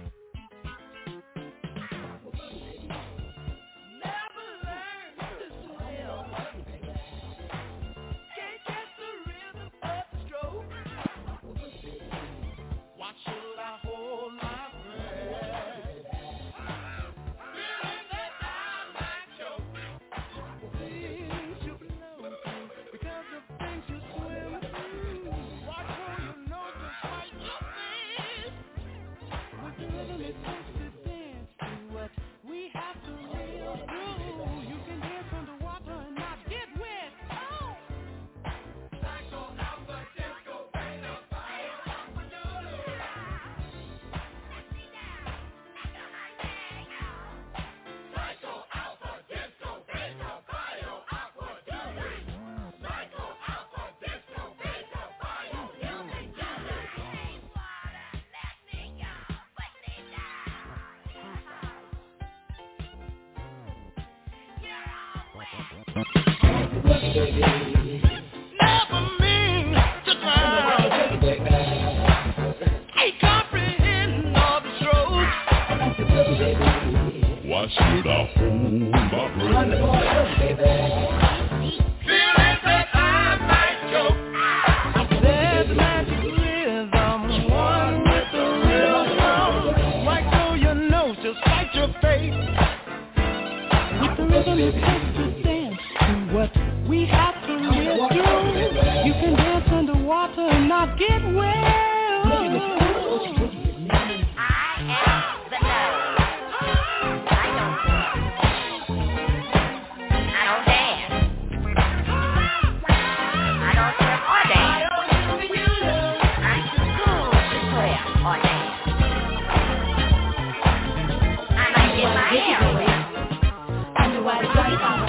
Never learned to swim. Can't get the rhythm of the stroke. Why should I hold my breath? Feeling that I might choke. Things you blow because of things you swim through. Watch for your nose to fight your face. With the rhythm it takes to dance to what we have to live through. You can dance underwater and not get wet. Oh! Psycho Alpha Disco Beta Fire Aqua Doodle. Let me down. Back on my leg. Psycho Alpha Disco Beta Fire Aqua Doodle. Psycho Alpha Disco Beta Fire Doodle. I hate water. Let me go. Put me down. You're all wet. Never mean to drown. Can't comprehend all the strokes. Why should I hold my breath? Feeling that I might choke. There's magic rhythm, one with the rhythm. Right through your nose, just fight your fate. With the rhythm it takes to dance to what we have to live through. You can dance underwater and not get wet. I am the nose. I don't swim. I don't dance. I don't swim or dance. I'm too cool to swim or dance. I might get my hair wet.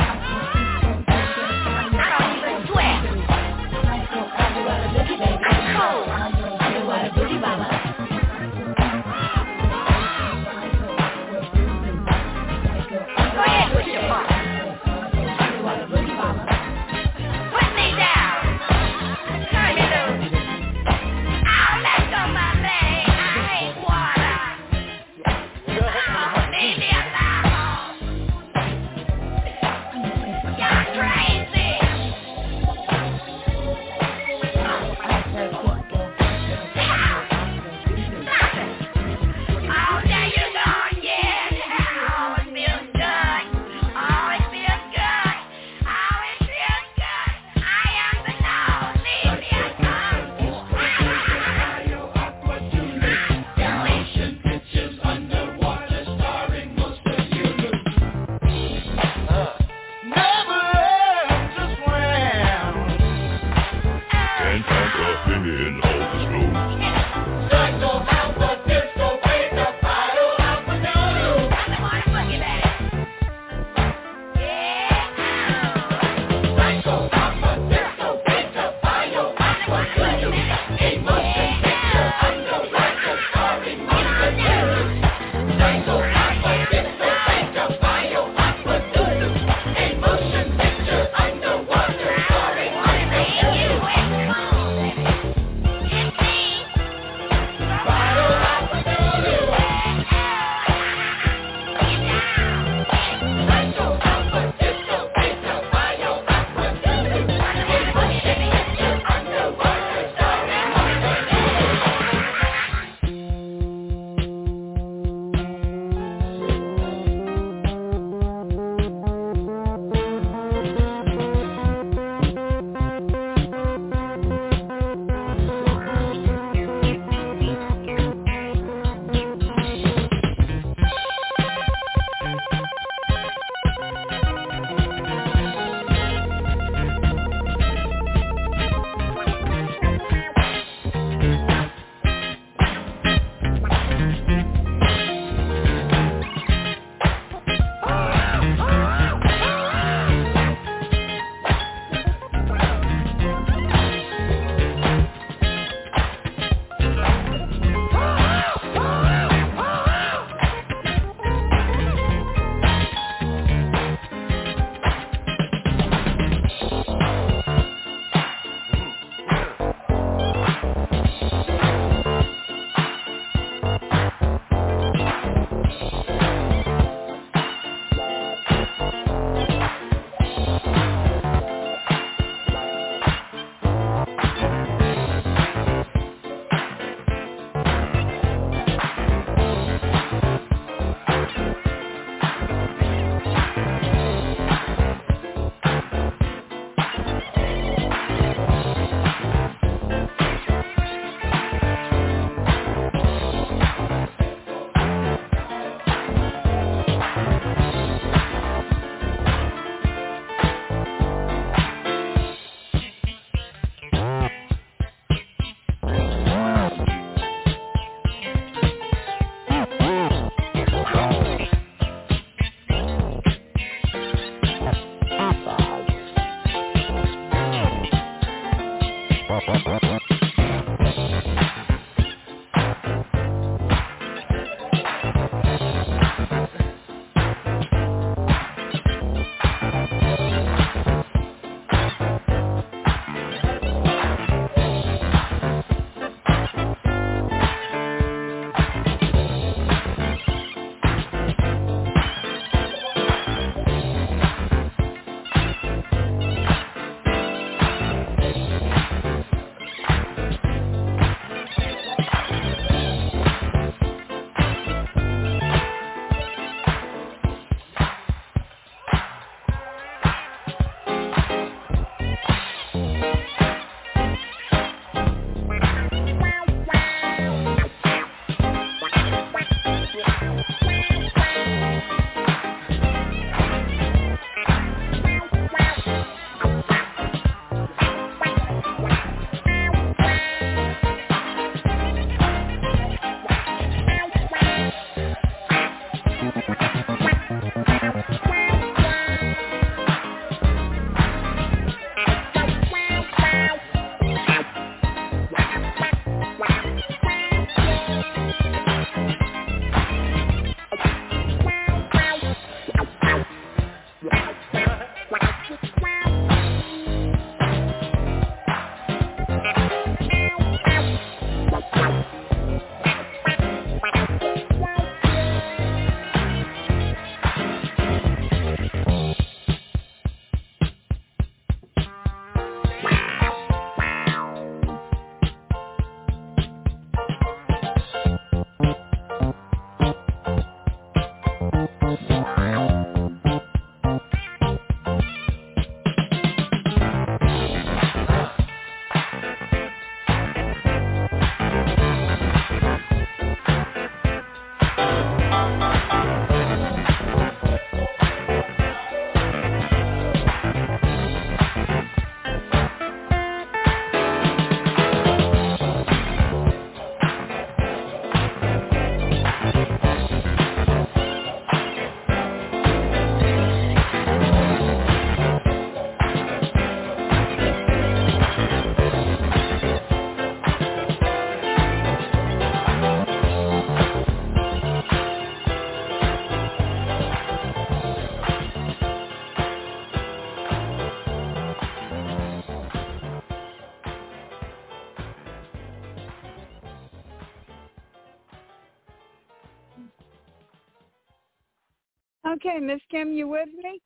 Okay, Miss Kim, you with me?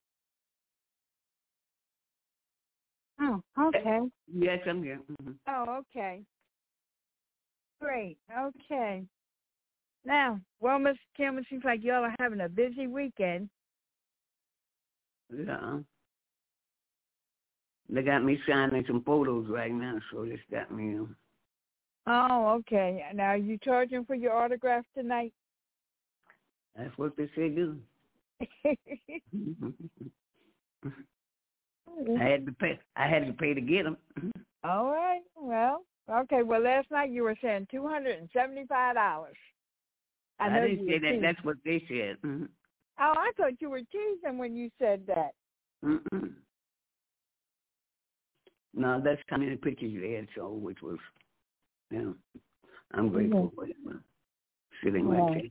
Oh, okay. Yes, I'm here. Mm-hmm. Oh, okay. Great. Okay. Now, well, Miss Kim, it seems like y'all are having a busy weekend. Yeah. They got me signing some photos right now, so this got me. Oh, okay. Now, are you charging for your autograph tonight? That's what they say do. I had to pay to get them. All right. Well, okay. Well, last night you were saying $275. I didn't say that. That's what they said. Mm-hmm. Oh, I thought you were teasing when you said that. Mm-mm. No, that's how many pictures you had, so which was, I'm grateful for it. Sitting right there.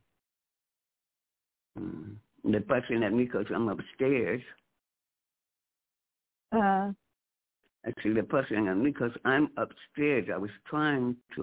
They're fussing at me because I'm upstairs. I see they're fussing at me because I'm upstairs. I was trying to,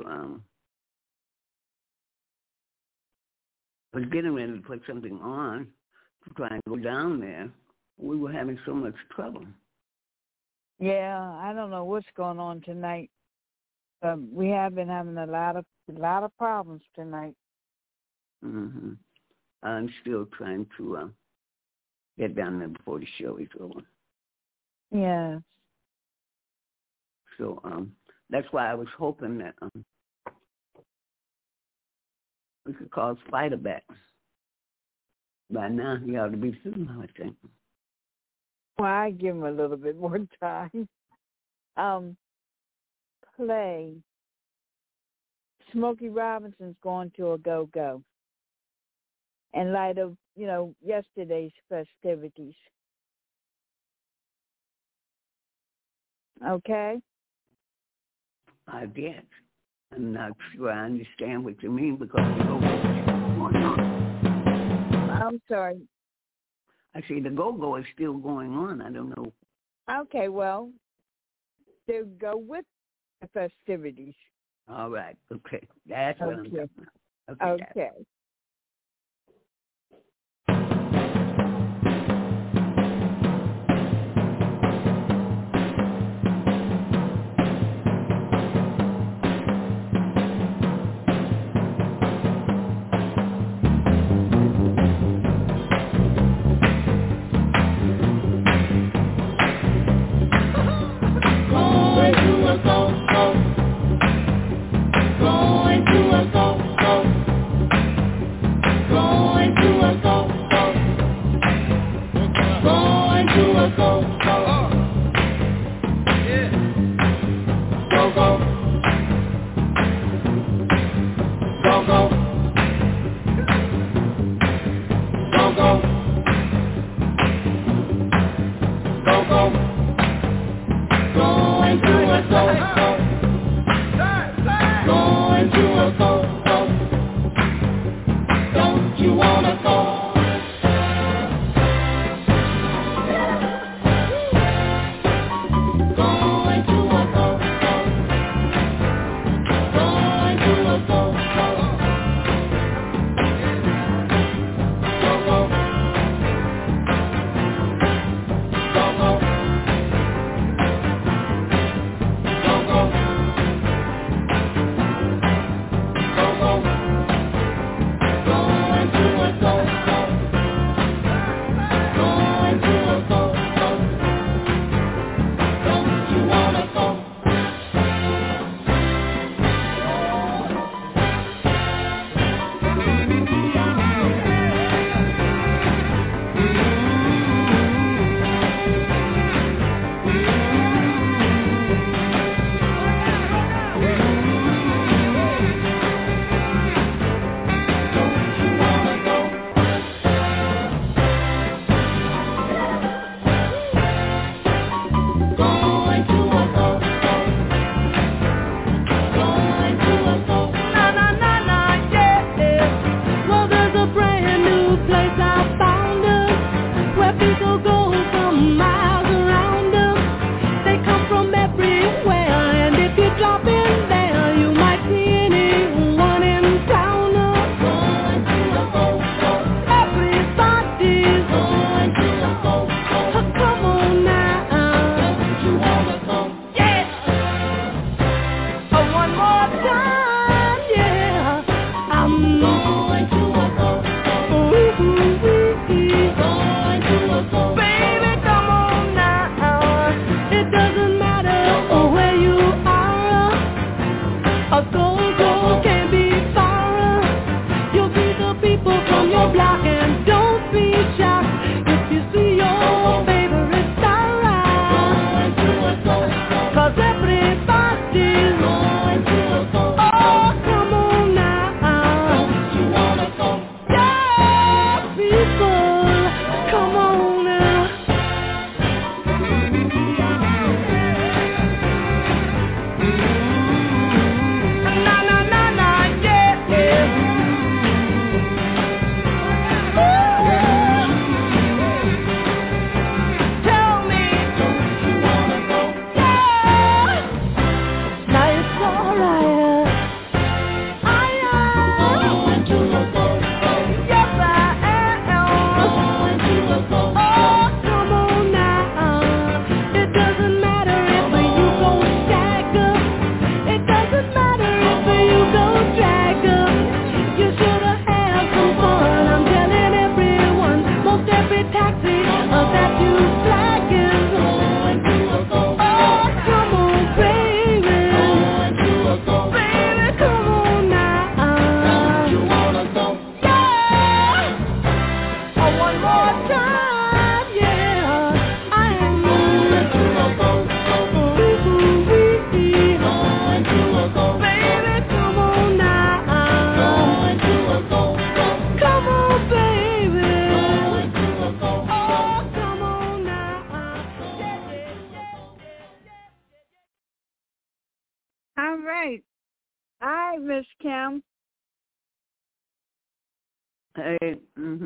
was getting ready to put something on to try and go down there. We were having so much trouble. Yeah, I don't know what's going on tonight. We have been having a lot of problems tonight. Mm-hmm. I'm still trying to get down there before the show is over. Yeah. So that's why I was hoping that we could call Spider back. By now, he ought to be through, I think. Well, I give him a little bit more time. Play. Smokey Robinson's going to a go-go in light of, yesterday's festivities. Okay? I guess. I'm not sure I understand what you mean because the go-go is still going on. I'm sorry. I see the go-go is still going on. I don't know. Okay, well, they'll go with the festivities. All right. Okay. That's what I'm talking about. Okay. Going to a go-go. taxi that you flag is. Oh, come on, baby. Baby, come on now. Don't you wanna go? Yeah. Oh, one more time, yeah. I am going to go. Baby, come on now. Come on, baby. Oh, come on now. All right. Hi, Miss Kim. Hey,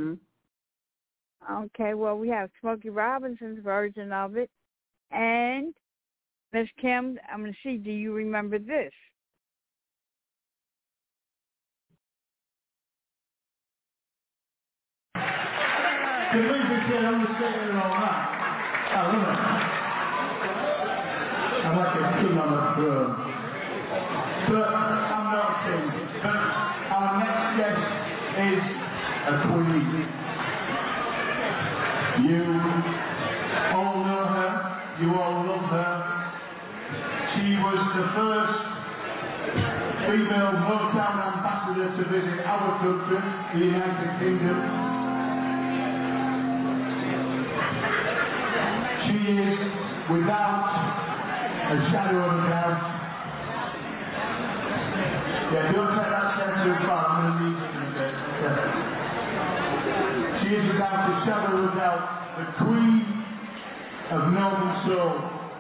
Okay, well, we have Smokey Robinson's version of it. And, Miss Kim, I'm going to see, do you remember this? The music said I'm just singing it all night. I love it. I'm like a king on the throne. But I'm not a king. But our next guest is a queen. You all know her. You all love her. She was the first female Motown ambassador to visit our country, the United Kingdom. She is, without a shadow of a doubt, yeah, don't take that step too far, I'm going to need you to say it. She is, without a shadow of a doubt, the queen of Northern Soul.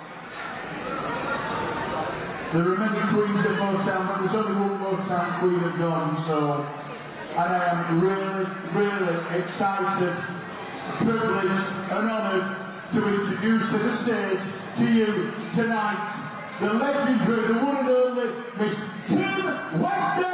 There are many queens of Motown, but there's only one Motown queen of Northern Soul. And I am really, really excited, privileged, and honoured to introduce to the stage to you tonight the legendary, the one and only Miss Kim Weston!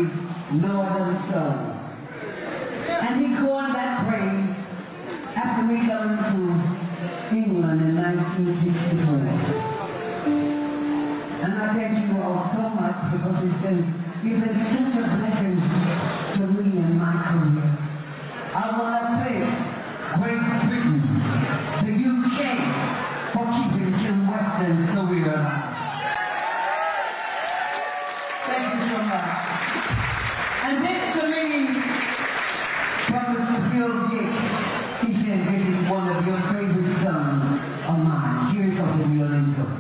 praise no other soul. And he coined that praise after we come to England in 1964. And I thank you all so much because you've been such a blessing to me in my career. I want to thank Great Britain, the UK, for keeping Jim Weston's career alive. Thank you so much. And this to me, from Mr. Bill Gates, he said this is one of your favorite songs of mine. Here's something you'll enjoy.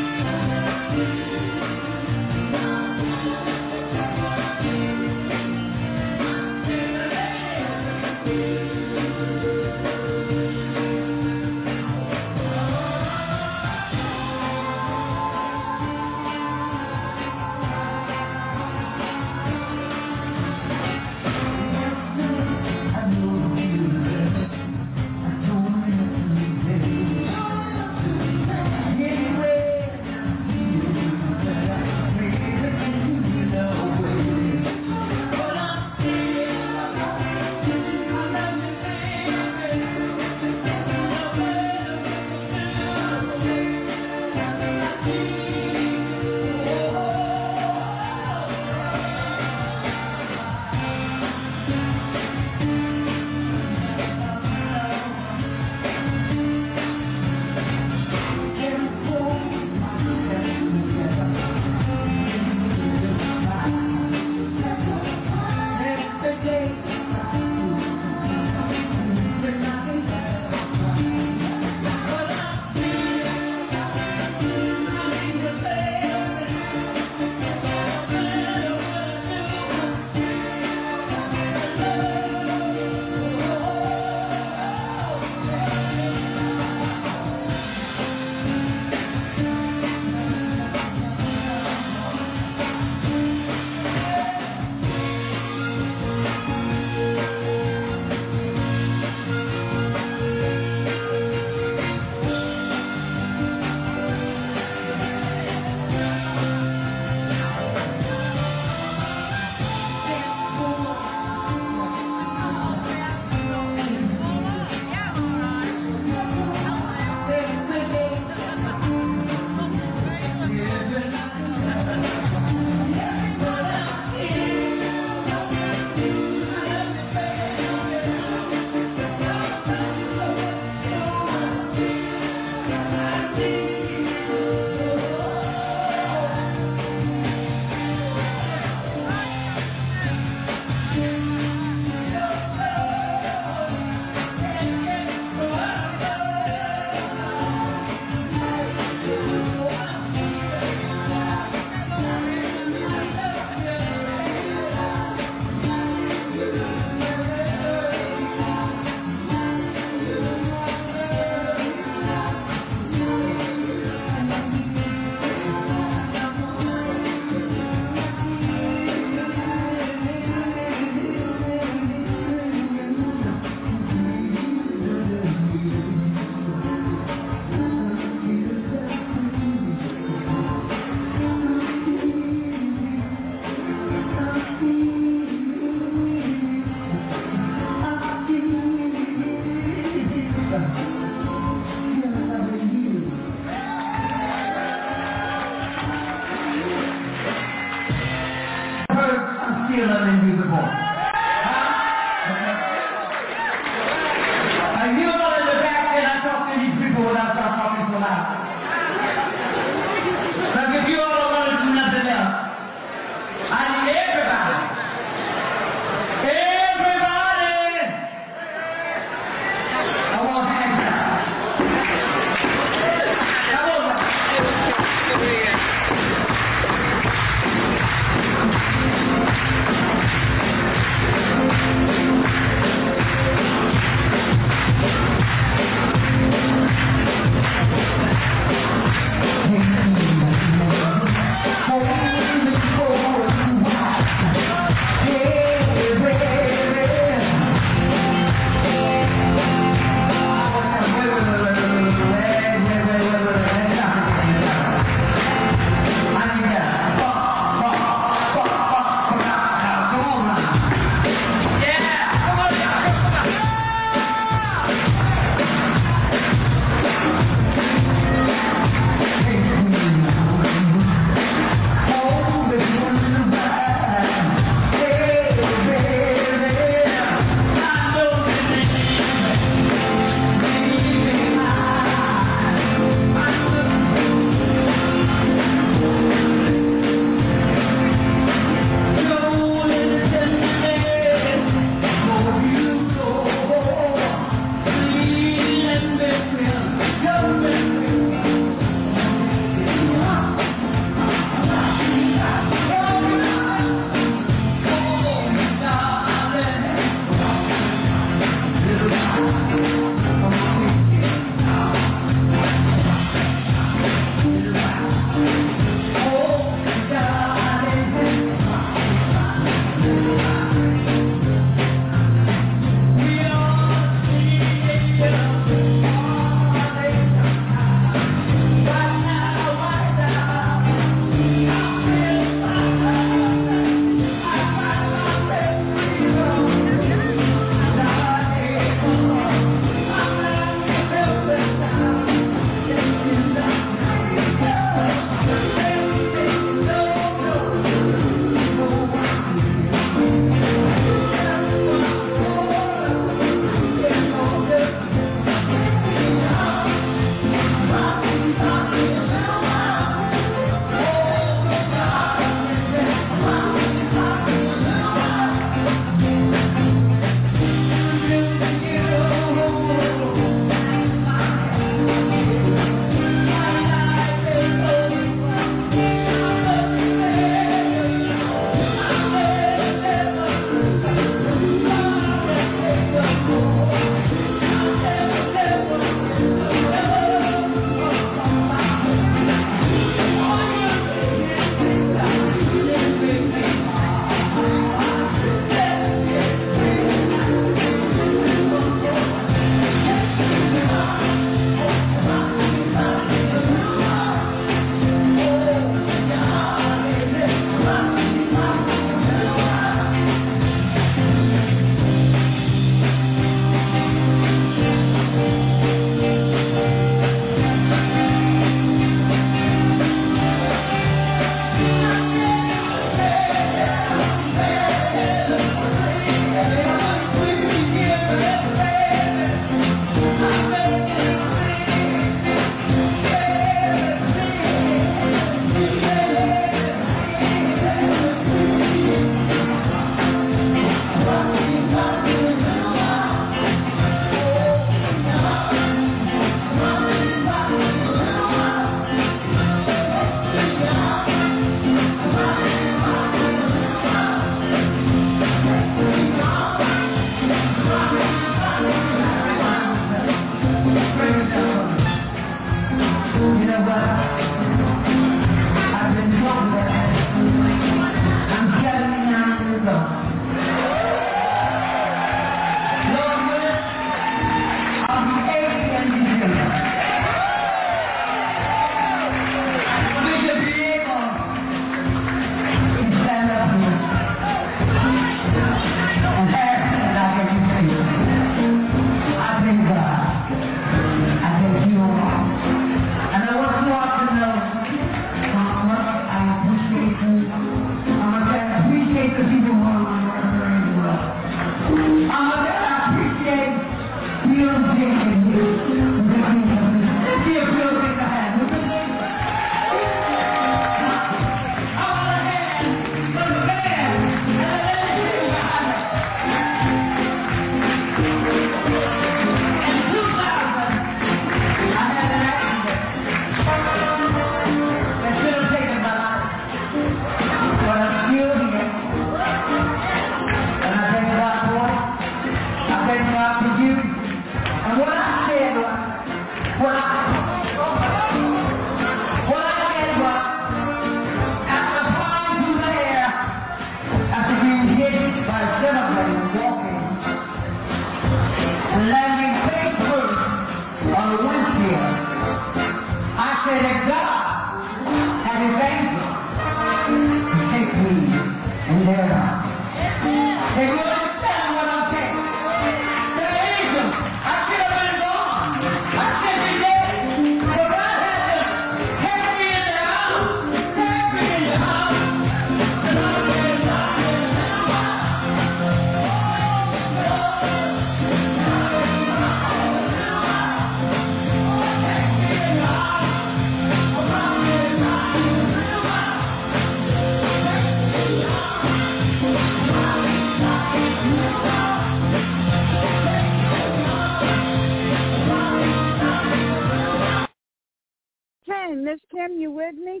Kim, you with me?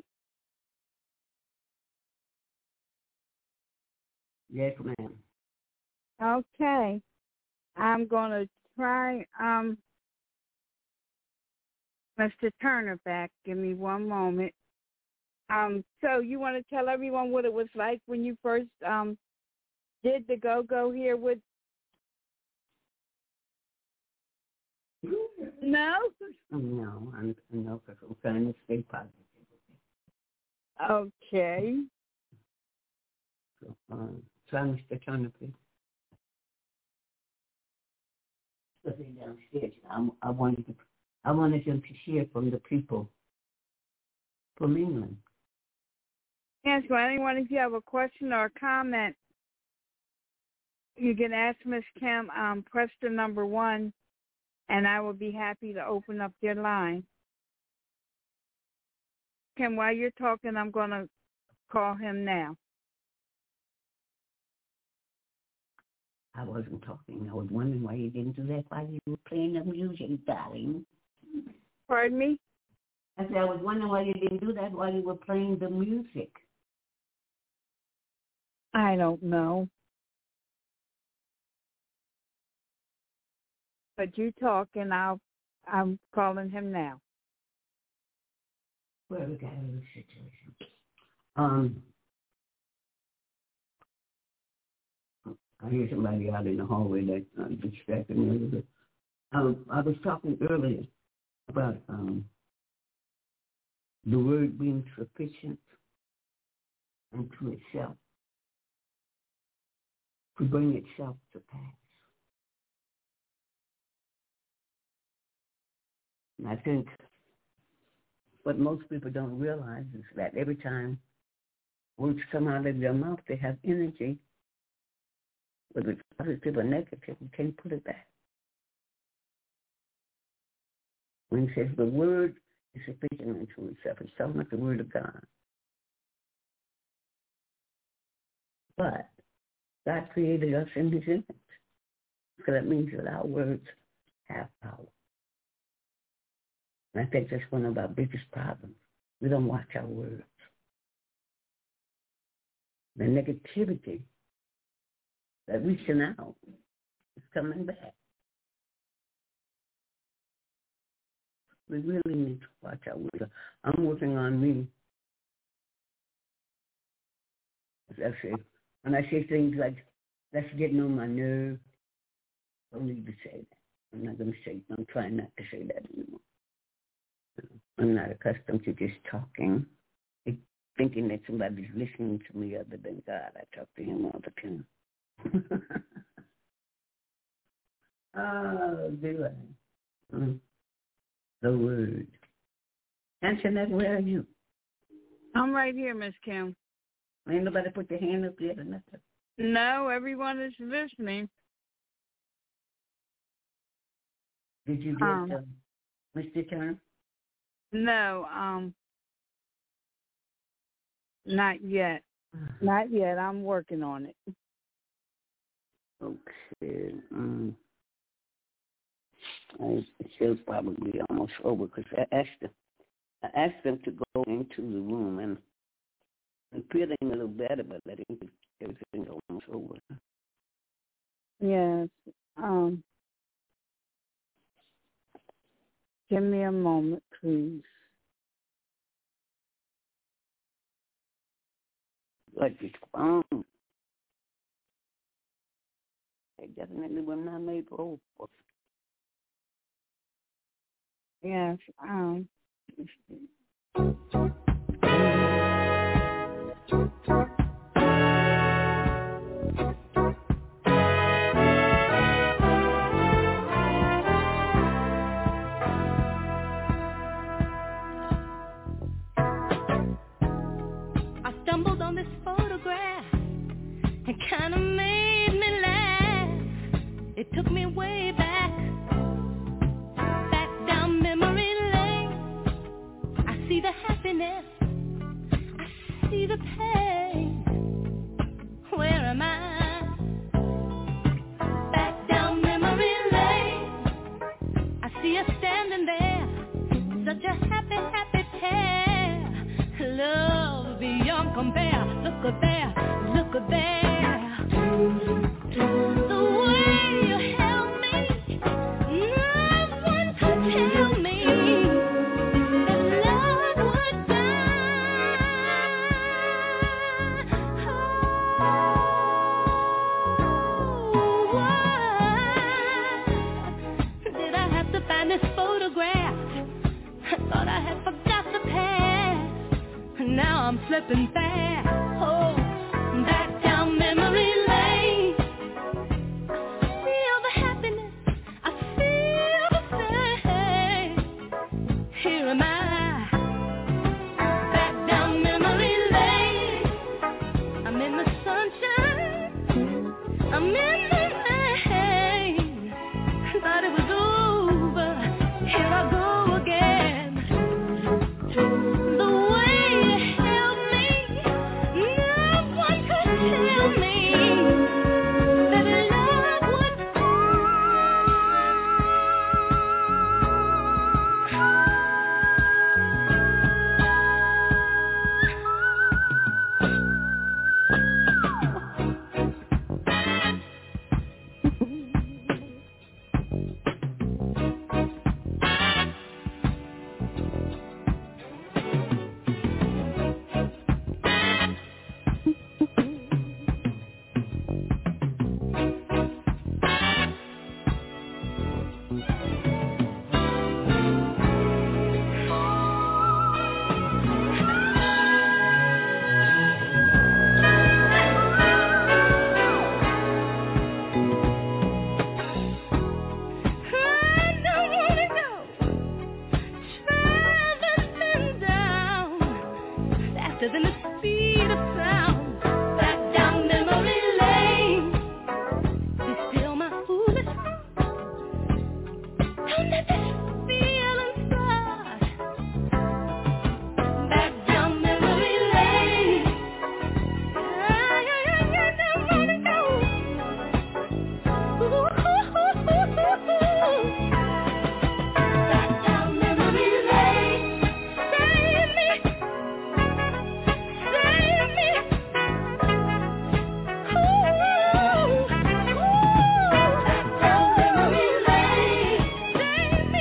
Yes, ma'am. Okay. I'm going to try Mr. Turner back. Give me one moment. So you want to tell everyone what it was like when you first did the go-go here with... No? No, I know because I'm trying to stay positive. Okay. So, try Mr. Turner, please. Downstairs. I wanted them to hear from the people from England. Yes, well, anyone, if you have a question or a comment, you can ask Miss Kim, press the number 1, and I will be happy to open up your line. Kim, while you're talking, I'm going to call him now. I wasn't talking. I was wondering why you didn't do that while you were playing the music, darling. Pardon me? I said I was wondering why you didn't do that while you were playing the music. I don't know. But you talk, and I'm calling him now. Well, we got a little situation. I hear somebody out in the hallway that distracted me a little bit. I was talking earlier about the word being sufficient unto itself, to bring itself to pass. And I think what most people don't realize is that every time words come out of their mouth, they have energy. Whether it's positive or negative, you can't put it back. When he says the word is sufficient unto itself, it's talking about the word of God. But God created us in his image. So that means that our words have power. And I think that's one of our biggest problems. We don't watch our words. The negativity that we send out is coming back. We really need to watch our words. I'm working on me. As I say, when I say things like, that's getting on my nerve, I don't need to say that. I'm not going to say it. I'm trying not to say that anymore. I'm not accustomed to just talking, thinking that somebody's listening to me other than God. I talk to him all the time. Oh, do I? The word. Antoinette, where are you? I'm right here, Miss Kim. Ain't nobody put their hand up yet or nothing? No, everyone is listening. Did you get Mr. Turner? No, not yet. Not yet. I'm working on it. Okay. It's still probably almost over because I asked them to go into the room, and I'm feeling a little better, but I think everything's almost over. Yes. Give me a moment, please. Like this phone. They definitely were not made for old folks. Yes. I stumbled on this photograph. It kind of made me laugh. It took me way back down memory lane. I see the happiness, I see the pain. Where am I? Back down memory lane. I see her standing there, such a happy, happy pair. compare. Look at there, look at there. The way you held me, no one could tell me that love would die. Oh, why did I have to find this photograph? I thought I had forgot the past. Now I'm slipping fast. Oh, back down memory lane. I feel the happiness. I feel the same. Here am I. Back down memory lane. I'm in the sunshine. I'm in the rain. Thought it was over. Here I go again. The way you held me, no one could tell me that love would faster than the speed of sound. Back down memory lane. Be still my foolish heart. Don't let this feeling start. Back down memory lane. I don't wanna go. Back down memory lane. Save me. Save me. Back down memory lane. Save me.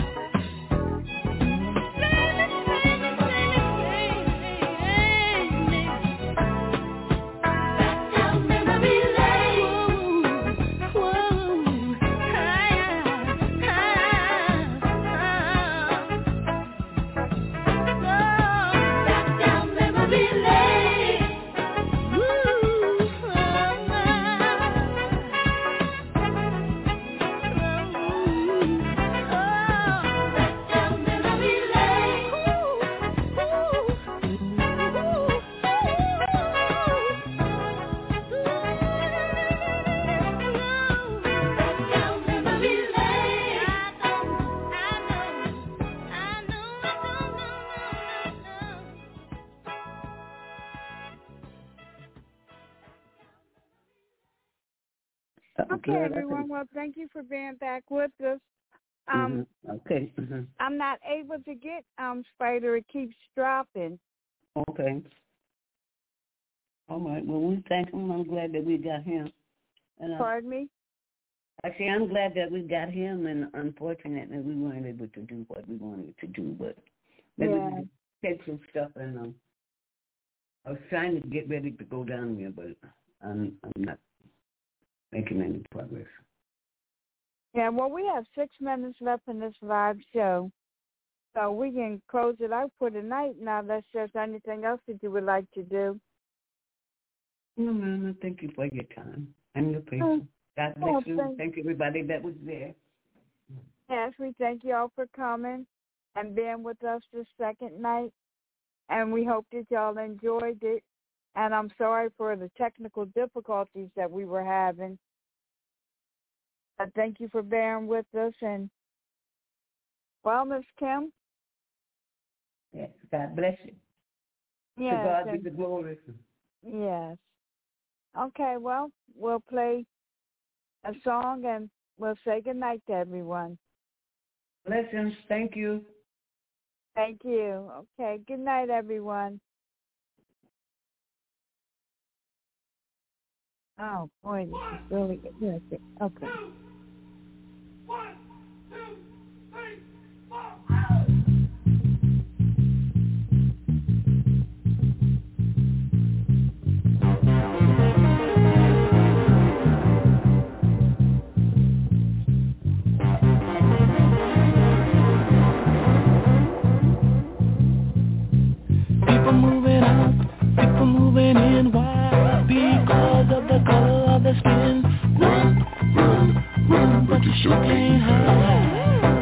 Okay, everyone. Well, thank you for being back with us. Okay. I'm not able to get Spider. It keeps dropping. Okay. All right. Well, we thank him. I'm glad that we got him. And Pardon me? I say I'm glad that we got him, and unfortunately we weren't able to do what we wanted to do. But maybe we could take some stuff, and I was trying to get ready to go down there, but I'm not making any progress. Yeah, well, we have 6 minutes left in this live show, so we can close it out for tonight. Now, unless there's anything else that you would like to do. No, ma'am. I thank you for your time and your patience. God bless you. Thank everybody that was there. Yes, we thank you all for coming and being with us this second night, and we hope that y'all enjoyed it. And I'm sorry for the technical difficulties that we were having. But thank you for bearing with us. And, well, Miss Kim? Yes, God bless you. Yes. To God be the glory. Yes. Okay, well, we'll play a song and we'll say goodnight to everyone. Blessings. Thank you. Thank you. Okay, good night, everyone. Oh, boy, this is really good. Okay. 1, 2, 3, 4. People moving out, people moving in. Why? Because of the color of their skin. Run, but you sure can't hide.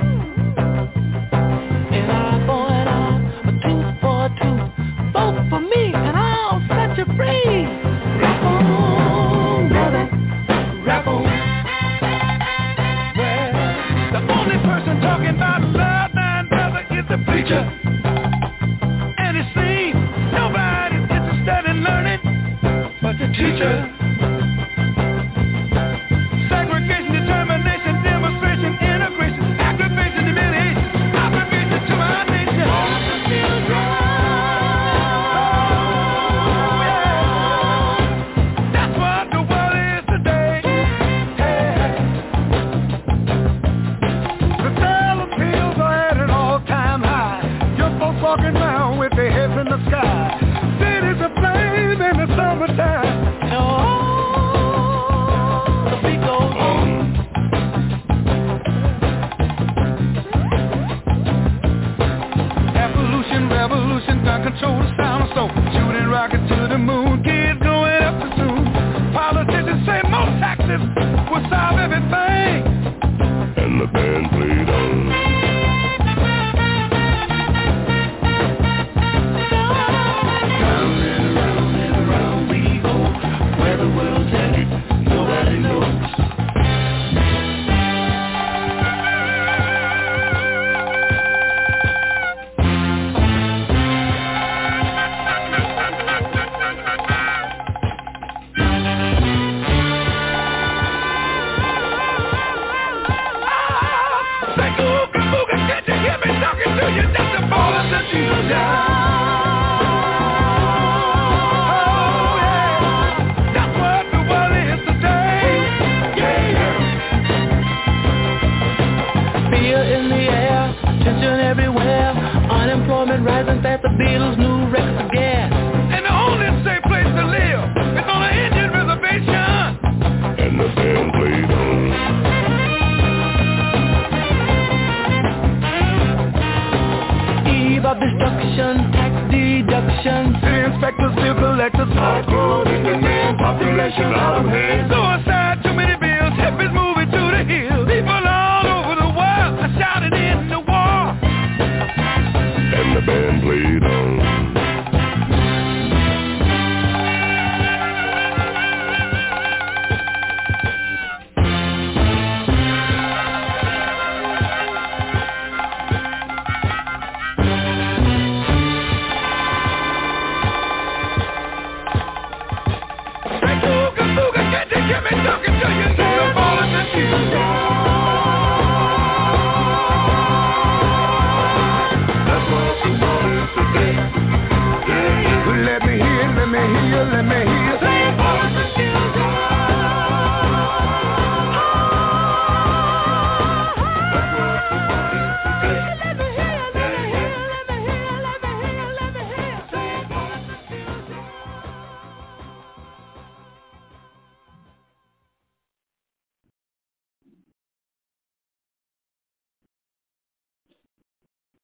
An eye for an eye, a tooth for a tooth. Vote for me and I'll set you free. Rap on, brother, rap on. Well, the only person talking about love and brother is the preacher. And it seems nobody's interested in learning but the teacher. Segregation, determination, demonstration, integration, aggravation, humiliation, obligation to our nation. Feels right. That's what the world is today. The dollar bills are at an all-time high. Young folks walking around with their heads in the sky. Cities aflame in the summertime. The beat goes on. Evolution, revolution, gun control the sound so shooting rockets to the moon, kids growing up too soon. Politicians say more taxes will solve everything. And the band played on. Rising fast, the Beatles' new records of gas. And the only safe place to live is on an Indian reservation. And the band played on. Eve of destruction, tax deduction. City inspectors, bill collectors, hardcore in the man, population out of hand. So